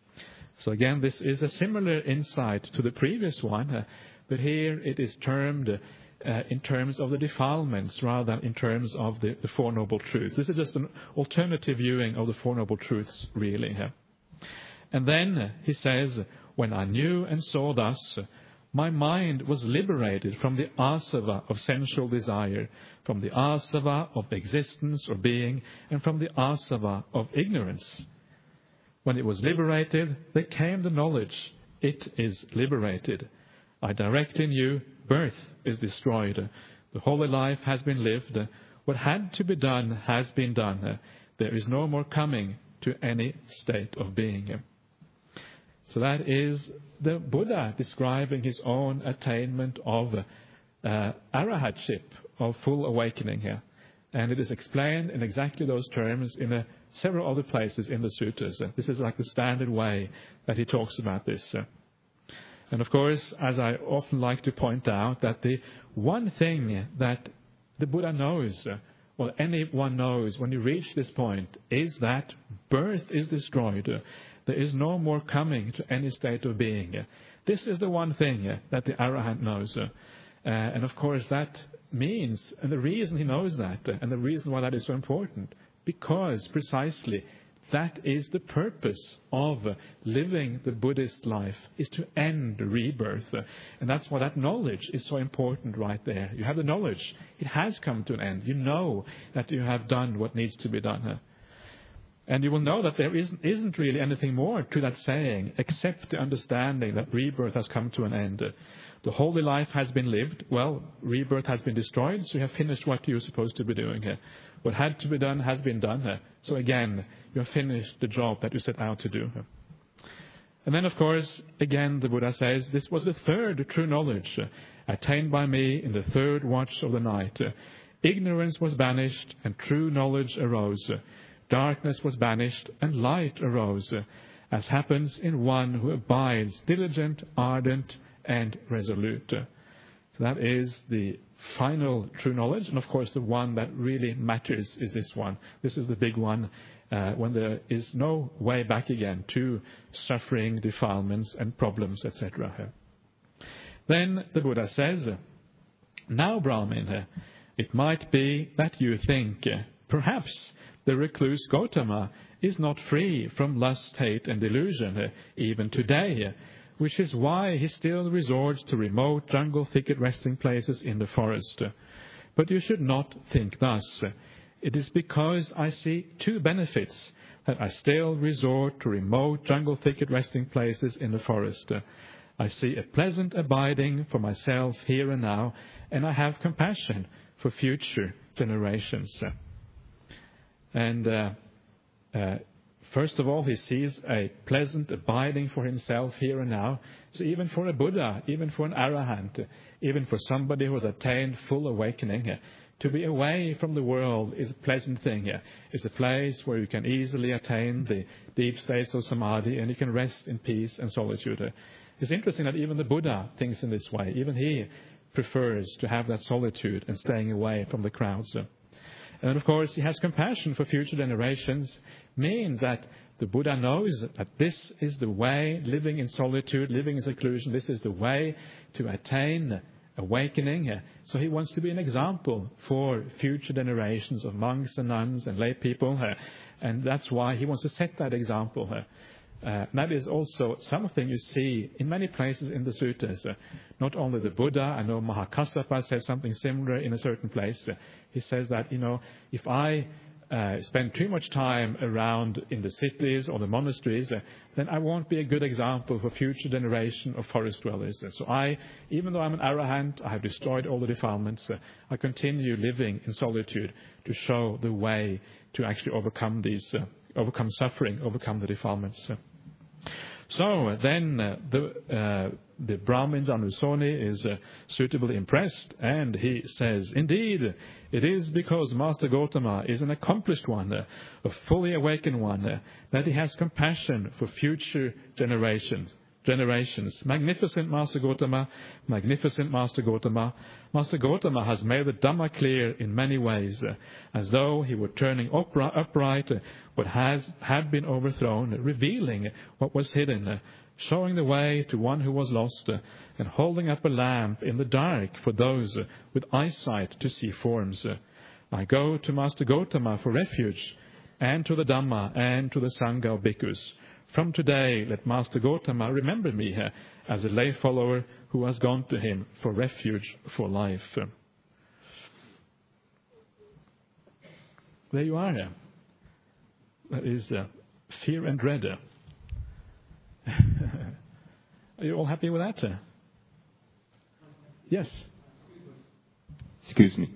So again, this is a similar insight to the previous one, but here it is termed in terms of the defilements rather than in terms of the Four Noble Truths. This is just an alternative viewing of the Four Noble Truths, really. And then he says, when I knew and saw thus, my mind was liberated from the asava of sensual desire, from the asava of existence or being, and from the asava of ignorance. When it was liberated, there came the knowledge, it is liberated. I directly knew birth is destroyed. The holy life has been lived. What had to be done has been done. There is no more coming to any state of being. So that is the Buddha describing his own attainment of arahatship, of full awakening here. And it is explained in exactly those terms in several other places in the suttas. This is like the standard way that he talks about this. And of course, as I often like to point out, that the one thing that the Buddha knows, or anyone knows when you reach this point, is that birth is destroyed. There is no more coming to any state of being. This is the one thing that the Arahant knows. And of course that means, and the reason he knows that, and the reason why that is so important, because precisely that is the purpose of living the Buddhist life, is to end rebirth. And that's why that knowledge is so important right there. You have the knowledge. It has come to an end. You know that you have done what needs to be done. And you will know that there isn't really anything more to that saying except the understanding that rebirth has come to an end. The holy life has been lived. Well, rebirth has been destroyed, so you have finished what you're supposed to be doing here. What had to be done has been done. So again, you have finished the job that you set out to do. And then, of course, again, the Buddha says, this was the third true knowledge attained by me in the third watch of the night. Ignorance was banished and true knowledge arose. Darkness was banished and light arose, as happens in one who abides diligent, ardent, and resolute. So that is the final true knowledge, and of course the one that really matters is this one. This is the big one, when there is no way back again to suffering, defilements, and problems, etc. Then the Buddha says, now Brahmin, it might be that you think, perhaps the recluse Gautama is not free from lust, hate, and delusion, even today, which is why he still resorts to remote jungle thicket resting places in the forest. But you should not think thus. It is because I see two benefits that I still resort to remote jungle thicket resting places in the forest. I see a pleasant abiding for myself here and now, and I have compassion for future generations. And first of all, he sees a pleasant abiding for himself here and now. So even for a Buddha, even for an Arahant, even for somebody who has attained full awakening, to be away from the world is a pleasant thing. It's a place where you can easily attain the deep states of samadhi and you can rest in peace and solitude. It's interesting that even the Buddha thinks in this way. Even he prefers to have that solitude and staying away from the crowds. And of course, he has compassion for future generations, means that the Buddha knows that this is the way, living in solitude, living in seclusion, this is the way to attain awakening. So he wants to be an example for future generations of monks and nuns and lay people. And that's why he wants to set that example. That is also something you see in many places in the suttas. Not only the Buddha, I know Mahakassapa says something similar in a certain place. He says that, if I spend too much time around in the cities or the monasteries, then I won't be a good example for future generation of forest dwellers. So even though I'm an Arahant, I have destroyed all the defilements, I continue living in solitude to show the way to actually overcome overcome suffering, overcome the defilements. So then the Brahmin Janusoni is suitably impressed, and he says, indeed, it is because Master Gautama is an accomplished one, a fully awakened one, that he has compassion for future generations. Magnificent Master Gautama, magnificent Master Gautama. Master Gautama has made the Dhamma clear in many ways, as though he were turning upright what had been overthrown, revealing what was hidden, showing the way to one who was lost, and holding up a lamp in the dark for those with eyesight to see forms. I go to Master Gautama for refuge, and to the Dhamma, and to the Sangha of Bhikkhus. From today, let Master Gautama remember me as a lay follower who has gone to him for refuge for life. There you are. That is fear and dread. Are you all happy with that? Yes. Excuse me.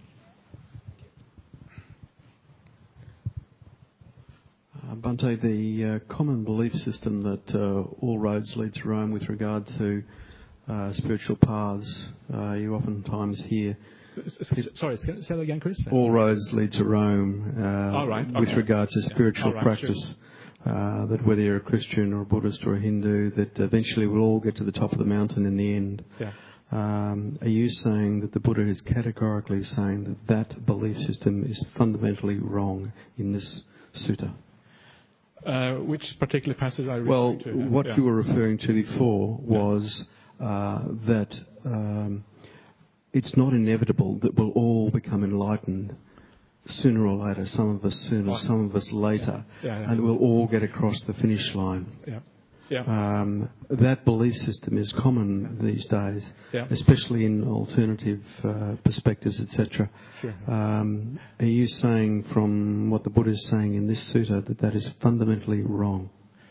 Bhante, the common belief system that all roads lead to Rome with regard to spiritual paths, you oftentimes hear... Sorry, say that again, Chris? All roads lead to Rome with regard to spiritual practice. Sure. That whether you're a Christian or a Buddhist or a Hindu, that eventually we'll all get to the top of the mountain in the end. Yeah. Are you saying that the Buddha is categorically saying that belief system is fundamentally wrong in this sutta? Which particular passage are you referring to? Well, what you were referring to before was that it's not inevitable that we'll all become enlightened sooner or later, some of us sooner, some of us later, and we'll all get across the finish line. That belief system is common these days, especially in alternative perspectives, etc. Sure. Are you saying, from what the Buddha is saying in this sutta, that is fundamentally wrong?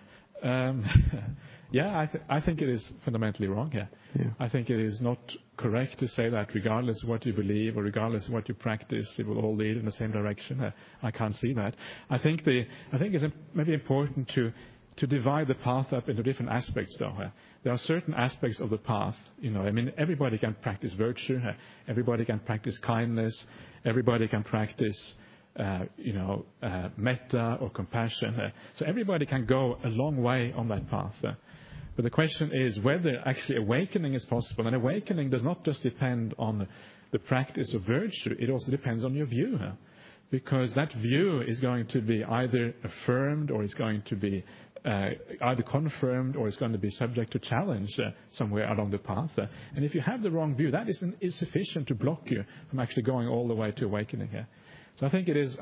I think it is fundamentally wrong. I think it is not correct to say that regardless of what you believe or regardless of what you practice, it will all lead in the same direction. I can't see that. I think it's maybe important to divide the path up into different aspects, though. There are certain aspects of the path. Everybody can practice virtue. Everybody can practice kindness. Everybody can practice, metta or compassion. So everybody can go a long way on that path. But the question is whether actually awakening is possible. And awakening does not just depend on the practice of virtue. It also depends on your view. Because that view is going to be either affirmed or it's going to be either confirmed or it's going to be subject to challenge somewhere along the path. And if you have the wrong view, that is sufficient to block you from actually going all the way to awakening. So I think it's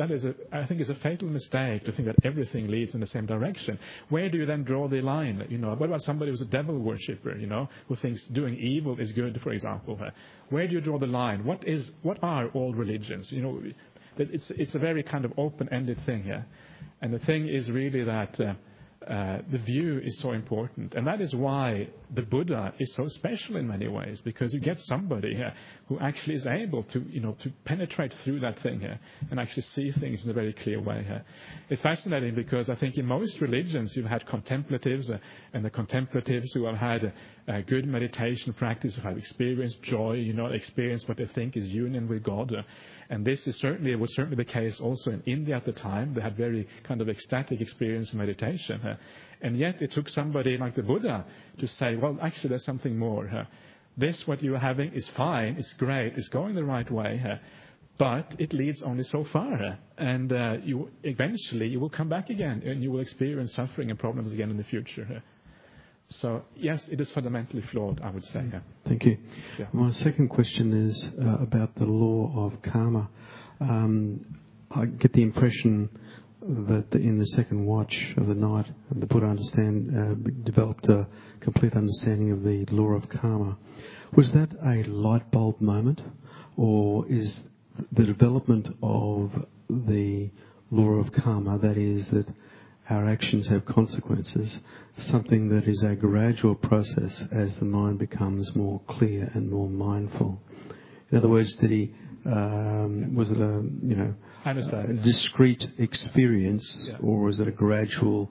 a fatal mistake to think that everything leads in the same direction. Where do you then draw the line? What about somebody who's a devil worshipper, who thinks doing evil is good, for example? Where do you draw the line? What are all religions? It's a very kind of open-ended thing here. And the thing is really that the view is so important. And that is why the Buddha is so special in many ways, because you get somebody here who actually is able to penetrate through that thing here and actually see things in a very clear way here. It's fascinating because I think in most religions you've had contemplatives, and the contemplatives who have had a good meditation practice, who have experienced joy, experienced what they think is union with God. And this was certainly the case also in India at the time. They had very kind of ecstatic experience in meditation. And yet it took somebody like the Buddha to say, well, actually there's something more. This, what you're having, is fine, it's great, it's going the right way, but it leads only so far. And eventually you will come back again and you will experience suffering and problems again in the future. So, yes, it is fundamentally flawed, I would say. Thank you. Yeah. My second question is about the law of karma. I get the impression that in the second watch of the night, the Buddha developed a complete understanding of the law of karma. Was that a light bulb moment, or is the development of the law of karma, that is, that our actions have consequences, something that is a gradual process as the mind becomes more clear and more mindful? In other words, was it a discrete experience, or was it a gradual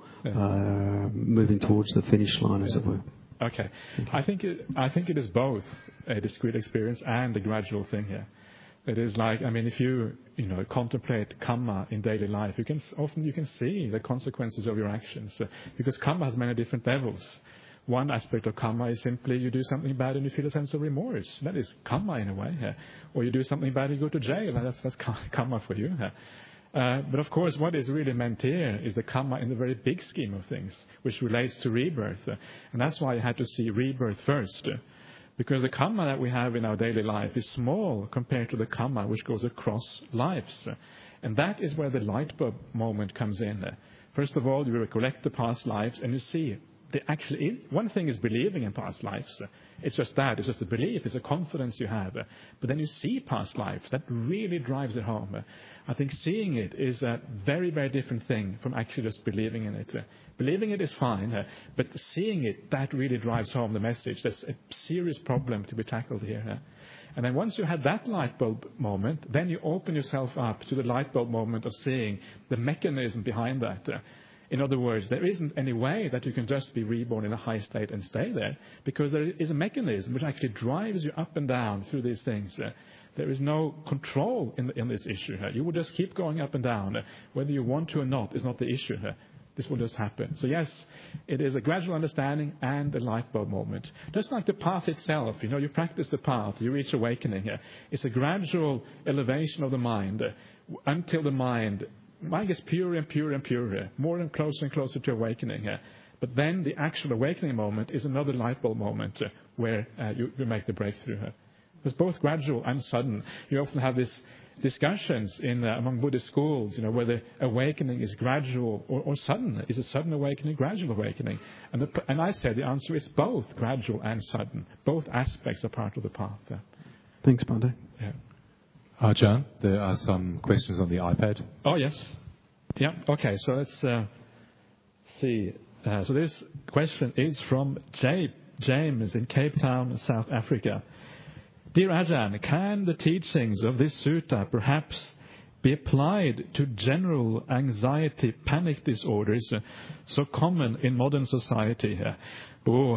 moving towards the finish line, as it were? Okay. I think it is both a discrete experience and a gradual thing here. It is like, if you contemplate karma in daily life, you can see the consequences of your actions, because karma has many different levels. One aspect of karma is simply you do something bad and you feel a sense of remorse. That is karma in a way. Or you do something bad and you go to jail, and that's karma for you. But of course, what is really meant here is the karma in the very big scheme of things, which relates to rebirth. And that's why I had to see rebirth first. Because the karma that we have in our daily life is small compared to the karma which goes across lives. And that is where the light bulb moment comes in. First of all, you recollect the past lives and you see one thing is believing in past lives. It's just that. It's just a belief. It's a confidence you have. But then you see past lives. That really drives it home. I think seeing it is a very, very different thing from actually just believing in it. Believing it is fine, but seeing it, that really drives home the message. There's a serious problem to be tackled here. And then once you have that light bulb moment, then you open yourself up to the light bulb moment of seeing the mechanism behind that. In other words, there isn't any way that you can just be reborn in a high state and stay there, because there is a mechanism which actually drives you up and down through these things. There is no control in this issue. You will just keep going up and down. Whether you want to or not is not the issue. This will just happen. So yes, it is a gradual understanding and a light bulb moment. Just like the path itself, you practice the path, you reach awakening. It's a gradual elevation of the mind until the mind gets purer and purer and purer, more and closer to awakening. But then the actual awakening moment is another light bulb moment where you make the breakthrough. It's both gradual and sudden. You often have these discussions among Buddhist schools, where the awakening is gradual or sudden. Is it sudden awakening, gradual awakening? And I say the answer is both gradual and sudden. Both aspects are part of the path. Thanks, Bhante. Yeah. Ajahn, there are some questions on the iPad. Oh, yes. Yeah, okay, so let's see. So this question is from James in Cape Town, South Africa. Dear Ajahn, can the teachings of this sutta perhaps be applied to general anxiety, panic disorders so common in modern society? Oh.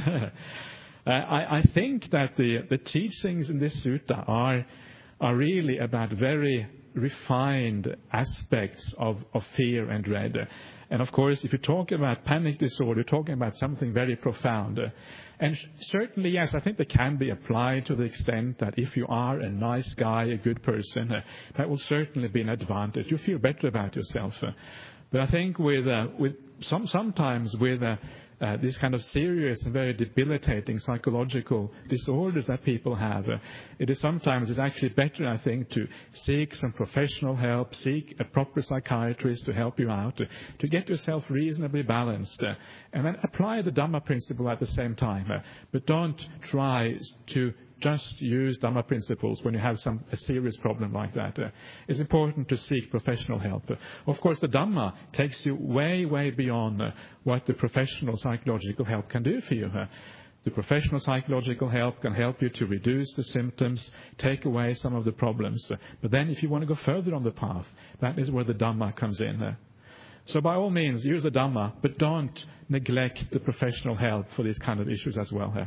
I think that the teachings in this sutta are really about very refined aspects of fear and dread. And of course, if you talk about panic disorder, you're talking about something very profound. And certainly, yes, I think they can be applied to the extent that if you are a nice guy, a good person, that will certainly be an advantage. You feel better about yourself. But I think sometimes with these kind of serious and very debilitating psychological disorders that people have, it is sometimes it's actually better, I think, to seek some professional help, seek a proper psychiatrist to help you out, to get yourself reasonably balanced, and then apply the Dhamma principle at the same time. But don't try to just use Dhamma principles when you have a serious problem like that. It's important to seek professional help. Of course, the Dhamma takes you way, way beyond what the professional psychological help can do for you. The professional psychological help can help you to reduce the symptoms, take away some of the problems. But then if you want to go further on the path, that is where the Dhamma comes in. So by all means, use the Dhamma, but don't neglect the professional help for these kind of issues as well.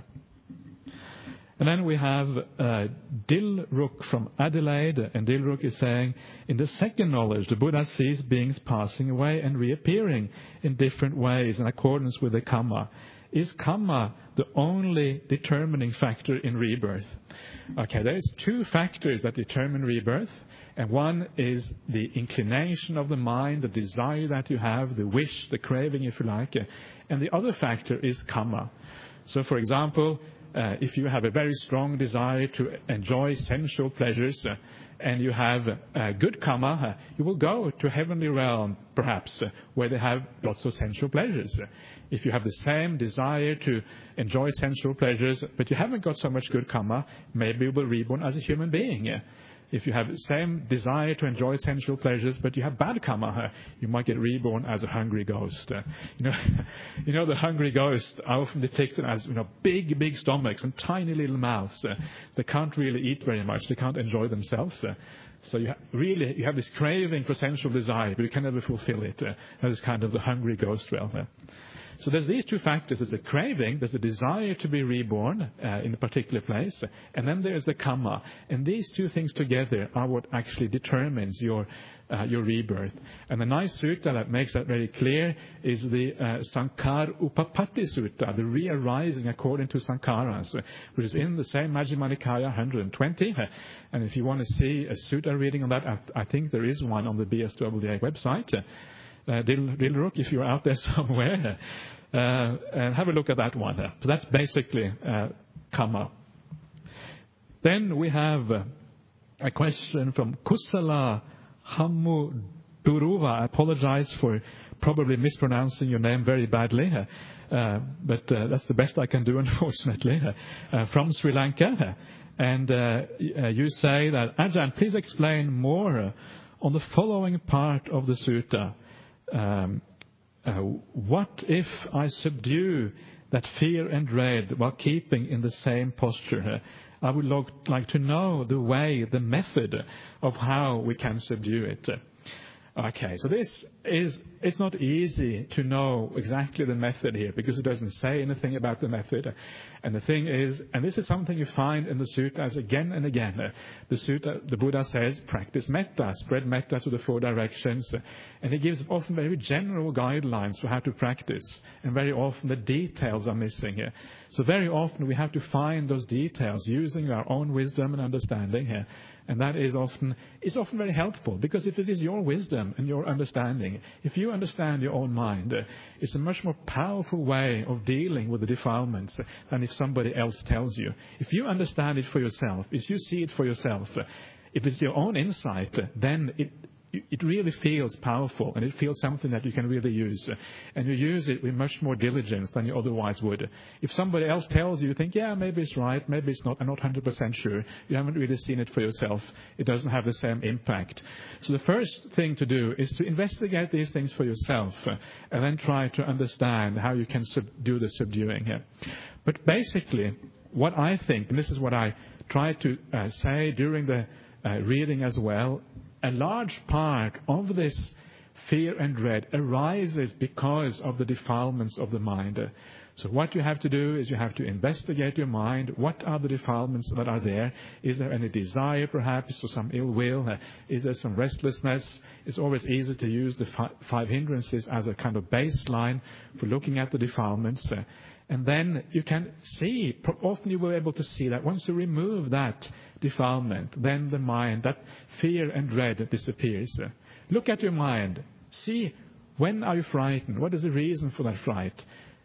And then we have Dilruk from Adelaide, and Dilruk is saying, in the second knowledge, the Buddha sees beings passing away and reappearing in different ways in accordance with the karma. Is karma the only determining factor in rebirth? Okay, there's two factors that determine rebirth, and one is the inclination of the mind, the desire that you have, the wish, the craving, if you like, and the other factor is karma. So, for example, if you have a very strong desire to enjoy sensual pleasures and you have good karma, you will go to a heavenly realm, perhaps, where they have lots of sensual pleasures. If you have the same desire to enjoy sensual pleasures, but you haven't got so much good karma, maybe you will be reborn as a human being. If you have the same desire to enjoy sensual pleasures, but you have bad karma, you might get reborn as a hungry ghost. You know, the hungry ghosts are often depicted as big, big stomachs and tiny little mouths. They can't really eat very much. They can't enjoy themselves. So you have this craving for sensual desire, but you can never fulfill it. That is kind of the hungry ghost realm. So there's these two factors. There's the craving, there's the desire to be reborn in a particular place, and then there's the karma. And these two things together are what actually determines your rebirth. And the nice sutta that makes that very clear is the Sankara Upapatti Sutta, the re-arising according to Sankaras, which is in the same Majjhima Nikaya 120. And if you want to see a sutta reading on that, I think there is one on the BSWA website. Dilruk, if you're out there somewhere, and have a look at that one. So that's basically karma. Then we have a question from Kusala Hamuduruva. I apologize for probably mispronouncing your name very badly, but that's the best I can do, unfortunately, from Sri Lanka. And you say that, Ajahn, please explain more on the following part of the sutta. What if I subdue that fear and dread while keeping in the same posture? I would like to know the way, the method of how we can subdue it. Okay, so it's not easy to know exactly the method here because it doesn't say anything about the method. And the thing is, and this is something you find in the suttas again and again, the sutta, the Buddha says, practice metta, spread metta to the four directions. And he gives often very general guidelines for how to practice. And very often the details are missing here. So very often we have to find those details using our own wisdom and understanding here. And that is often very helpful, because if it is your wisdom and your understanding, if you understand your own mind, it's a much more powerful way of dealing with the defilements than if somebody else tells you. If you understand it for yourself, if you see it for yourself, if it's your own insight, then it really feels powerful, and it feels something that you can really use. And you use it with much more diligence than you otherwise would. If somebody else tells you, you think, yeah, maybe it's right, maybe it's not, I'm not 100% sure. You haven't really seen it for yourself. It doesn't have the same impact. So the first thing to do is to investigate these things for yourself, and then try to understand how you can do the subduing here. But basically, what I think, and this is what I try to say during the reading as well, a large part of this fear and dread arises because of the defilements of the mind. So what you have to do is you have to investigate your mind. What are the defilements that are there? Is there any desire, perhaps, or some ill will? Is there some restlessness? It's always easy to use the five hindrances as a kind of baseline for looking at the defilements. And then you can see, often you will be able to see that once you remove that defilement, then the mind, that fear and dread disappears. Look at your mind. See, when are you frightened? What is the reason for that fright?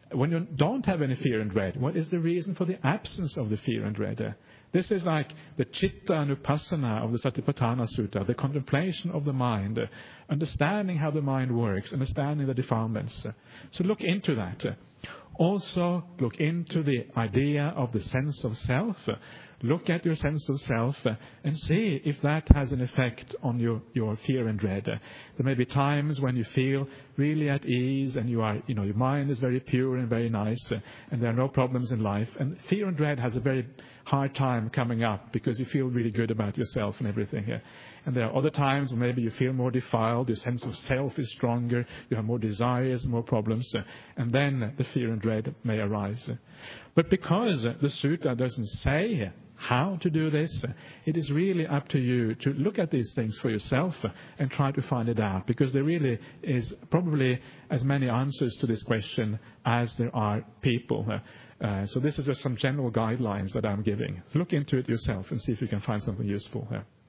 when you don't have any fear and dread, what is the reason for the absence of the fear and dread? This is like the Chitta Anupassana of the Satipatthana Sutta, the contemplation of the mind, understanding how the mind works, understanding the defilements. So look into that. Also, look into the idea of the sense of self. Look at your sense of self and see if that has an effect on your fear and dread. There may be times when you feel really at ease and your mind is very pure and very nice and there are no problems in life. And fear and dread has a very hard time coming up because you feel really good about yourself and everything. And there are other times when maybe you feel more defiled, your sense of self is stronger, you have more desires, more problems, and then the fear and dread may arise. But because the sutta doesn't say how to do this, it is really up to you to look at these things for yourself and try to find it out, because there really is probably as many answers to this question as there are people. So this is just some general guidelines that I'm giving. Look into it yourself and see if you can find something useful.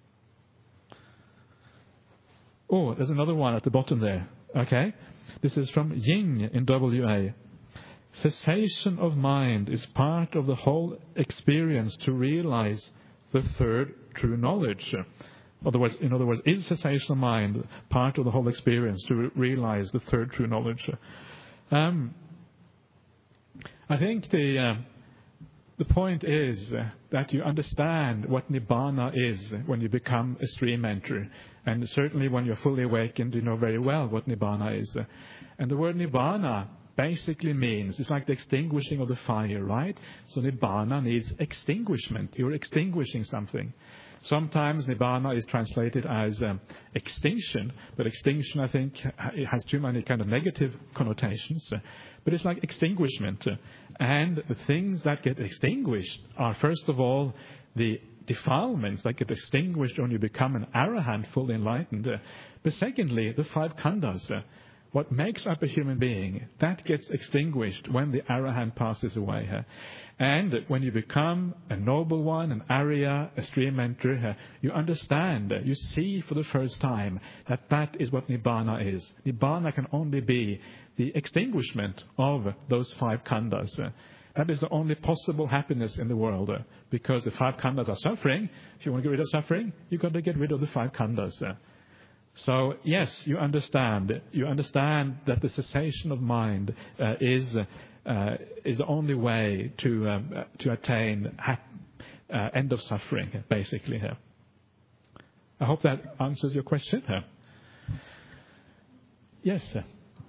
Oh, there's another one at the bottom there. Okay, this is from Ying in WA. Cessation of mind is part of the whole experience to realize the third true knowledge. In other words, is cessation of mind part of the whole experience to realize the third true knowledge? I think the point is that you understand what Nibbana is when you become a stream enter. And certainly when you're fully awakened, you know very well what Nibbana is. And the word Nibbana basically means, it's like the extinguishing of the fire, right? So Nibbana needs extinguishment. You're extinguishing something. Sometimes Nibbana is translated as extinction, but extinction, I think, it has too many kind of negative connotations. But it's like extinguishment. And the things that get extinguished are, first of all, the defilements that get extinguished when you become an arahant, fully enlightened. But secondly, the 5 khandhas. What makes up a human being, that gets extinguished when the arahant passes away. And when you become a noble one, an arya, a stream enter, you understand, you see for the first time that is what Nibbana is. Nibbana can only be the extinguishment of those 5 khandhas. That is the only possible happiness in the world, because the 5 khandhas are suffering. If you want to get rid of suffering, you've got to get rid of the 5 khandhas. So yes, you understand that the cessation of mind is the only way to attain end of suffering, basically. I hope that answers your question. Yes, sir.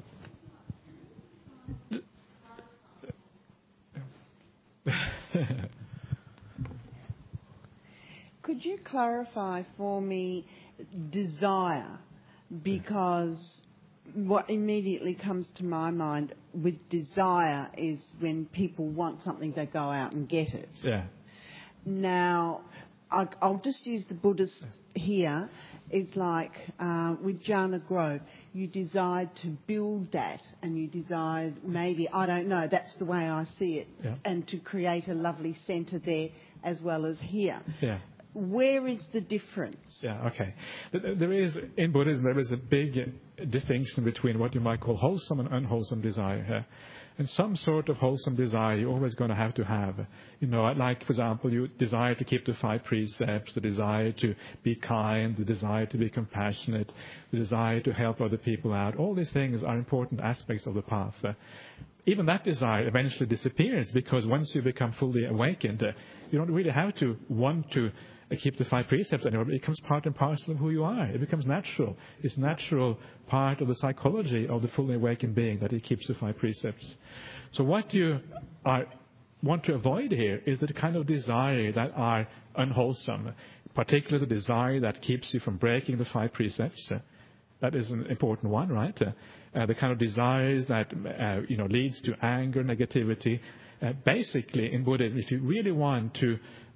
Could you clarify for me desire? Because what immediately comes to my mind with desire is when people want something, they go out and get it. Yeah. Now, I'll just use the Buddhist here. It's like with Jhana Grove, you desired to build that, and you desired maybe, I don't know, that's the way I see it, and to create a lovely centre there as well as here. Yeah. Where is the difference? Yeah, okay. In Buddhism, there is a big distinction between what you might call wholesome and unwholesome desire. And some sort of wholesome desire you're always going to have. Like, for example, you desire to keep the 5 precepts, the desire to be kind, the desire to be compassionate, the desire to help other people out. All these things are important aspects of the path. Even that desire eventually disappears, because once you become fully awakened, you don't really have to want to keep the 5 precepts anymore. It becomes part and parcel of who you are. It becomes natural. It's natural part of the psychology of the fully awakened being that it keeps the 5 precepts. So what you want to avoid here is the kind of desire that are unwholesome, particularly the desire that keeps you from breaking the 5 precepts. That is an important one, right? The kind of desires that leads to anger, negativity. Basically, in Buddhism, if you really want to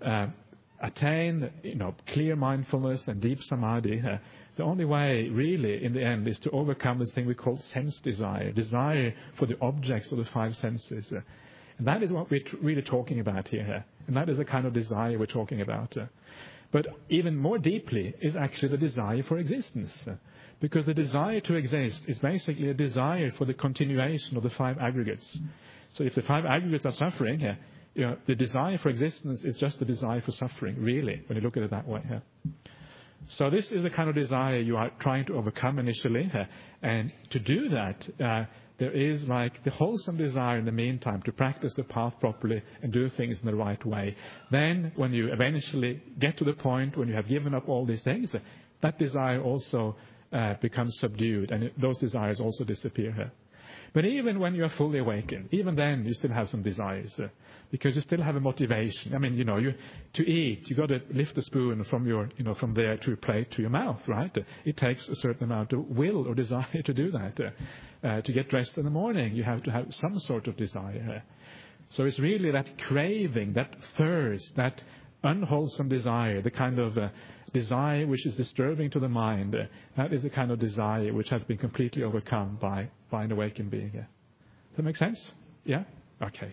attain clear mindfulness and deep samadhi, the only way really in the end is to overcome this thing we call sense desire for the objects of the 5 senses. And that is what we're really talking about here. And that is the kind of desire we're talking about. But even more deeply is actually the desire for existence. Because the desire to exist is basically a desire for the continuation of the 5 aggregates. So if the 5 aggregates are suffering, the desire for existence is just the desire for suffering, really, when you look at it that way. So this is the kind of desire you are trying to overcome initially. And to do that, there is like the wholesome desire in the meantime to practice the path properly and do things in the right way. Then when you eventually get to the point when you have given up all these things, that desire also becomes subdued, and those desires also disappear. But even when you are fully awakened, even then you still have some desires, because you still have a motivation. I mean, to eat, you got to lift the spoon from from there to your plate to your mouth, right? It takes a certain amount of will or desire to do that. To get dressed in the morning, you have to have some sort of desire. So it's really that craving, that thirst, that unwholesome desire, the kind of desire which is disturbing to the mind. That is the kind of desire which has been completely overcome by an awakened being. Does that make sense? Yeah? Okay.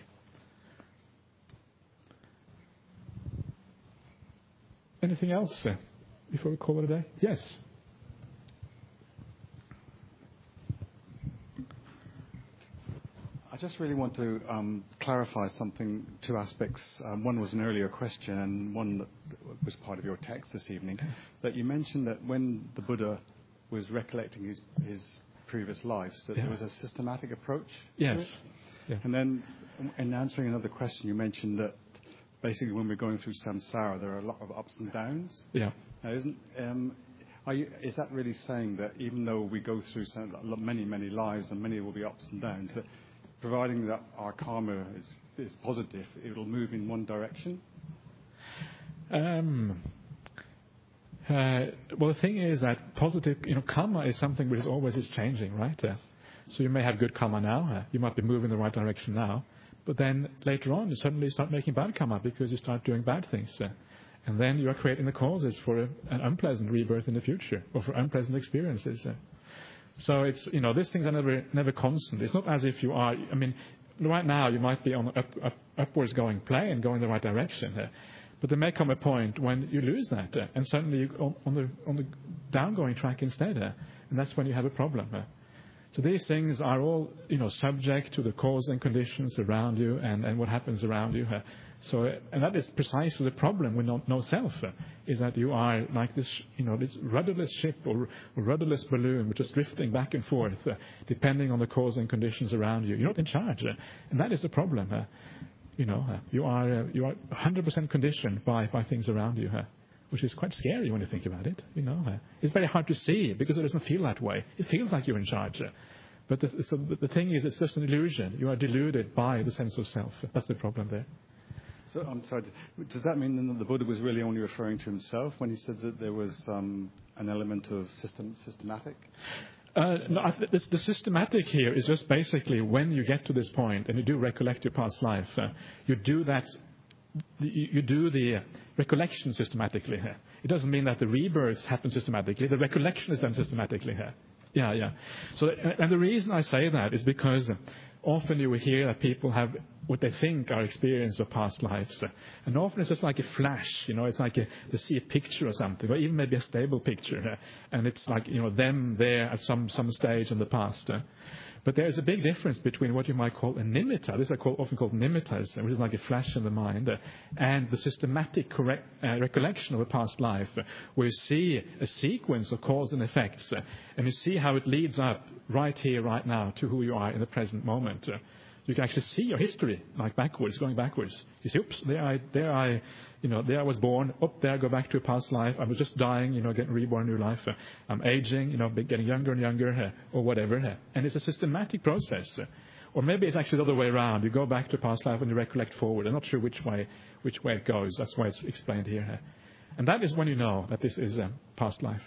Anything else before we call it a day? Yes. I just really want to clarify something, 2 aspects. One was an earlier question and one that was part of your text this evening, that you mentioned that when the Buddha was recollecting his previous lives, that there was a systematic approach. Yes. Yeah. And then in answering another question, you mentioned that basically when we're going through samsara, there are a lot of ups and downs. Yeah. Now, is that really saying that even though we go through many, many lives and many will be ups and downs, that providing that our karma is positive, it will move in one direction? Well, the thing is that positive, karma is something which is changing, right? So you may have good karma now. You might be moving in the right direction now. But then later on, you suddenly start making bad karma because you start doing bad things. And then you are creating the causes for an unpleasant rebirth in the future or for unpleasant experiences. So it's, these things are never constant. It's not as if you are, right now you might be on upwards going plane, going the right direction. But there may come a point when you lose that, and suddenly you're on the downgoing track instead. And that's when you have a problem. So these things are all, subject to the cause and conditions around you and what happens around you. And that is precisely the problem with no self, is that you are like this, this rudderless ship or rudderless balloon, which is drifting back and forth, depending on the cause and conditions around you. You're not in charge, and that is the problem. You are 100% conditioned by things around you, which is quite scary when you think about it. It's very hard to see because it doesn't feel that way. It feels like you're in charge. But the thing is, it's just an illusion. You are deluded by the sense of self. That's the problem there. So I'm sorry. Does that mean that the Buddha was really only referring to himself when he said that there was an element of systematic? No, the systematic here is just basically when you get to this point and you do recollect your past life, you do that. You do the recollection systematically here. It doesn't mean that the rebirths happen systematically. The recollection is done systematically here. Yeah. So, and the reason I say that is because often you will hear that people have what they think are experience of past lives. And often it's just like a flash, it's like they see a picture or something, or even maybe a stable picture. And it's like, them there at some stage in the past. But there is a big difference between what you might call a nimitta, these are often called nimittas, which is like a flash in the mind, and the systematic recollection of a past life, where you see a sequence of cause and effects, and you see how it leads up right here, right now, to who you are in the present moment. You can actually see your history, like going backwards. You see, oops, there I was born. Up there, I go back to a past life. I was just dying, getting reborn, new life. I'm aging, getting younger and younger, or whatever. And it's a systematic process. Or maybe it's actually the other way around. You go back to a past life and you recollect forward. I'm not sure which way it goes. That's why it's explained here. And that is when you know that this is past life.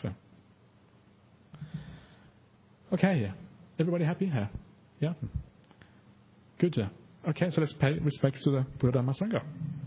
Okay, everybody happy? Yeah. Good. Okay, so let's pay respect to the Buddha Dhamma Sangha.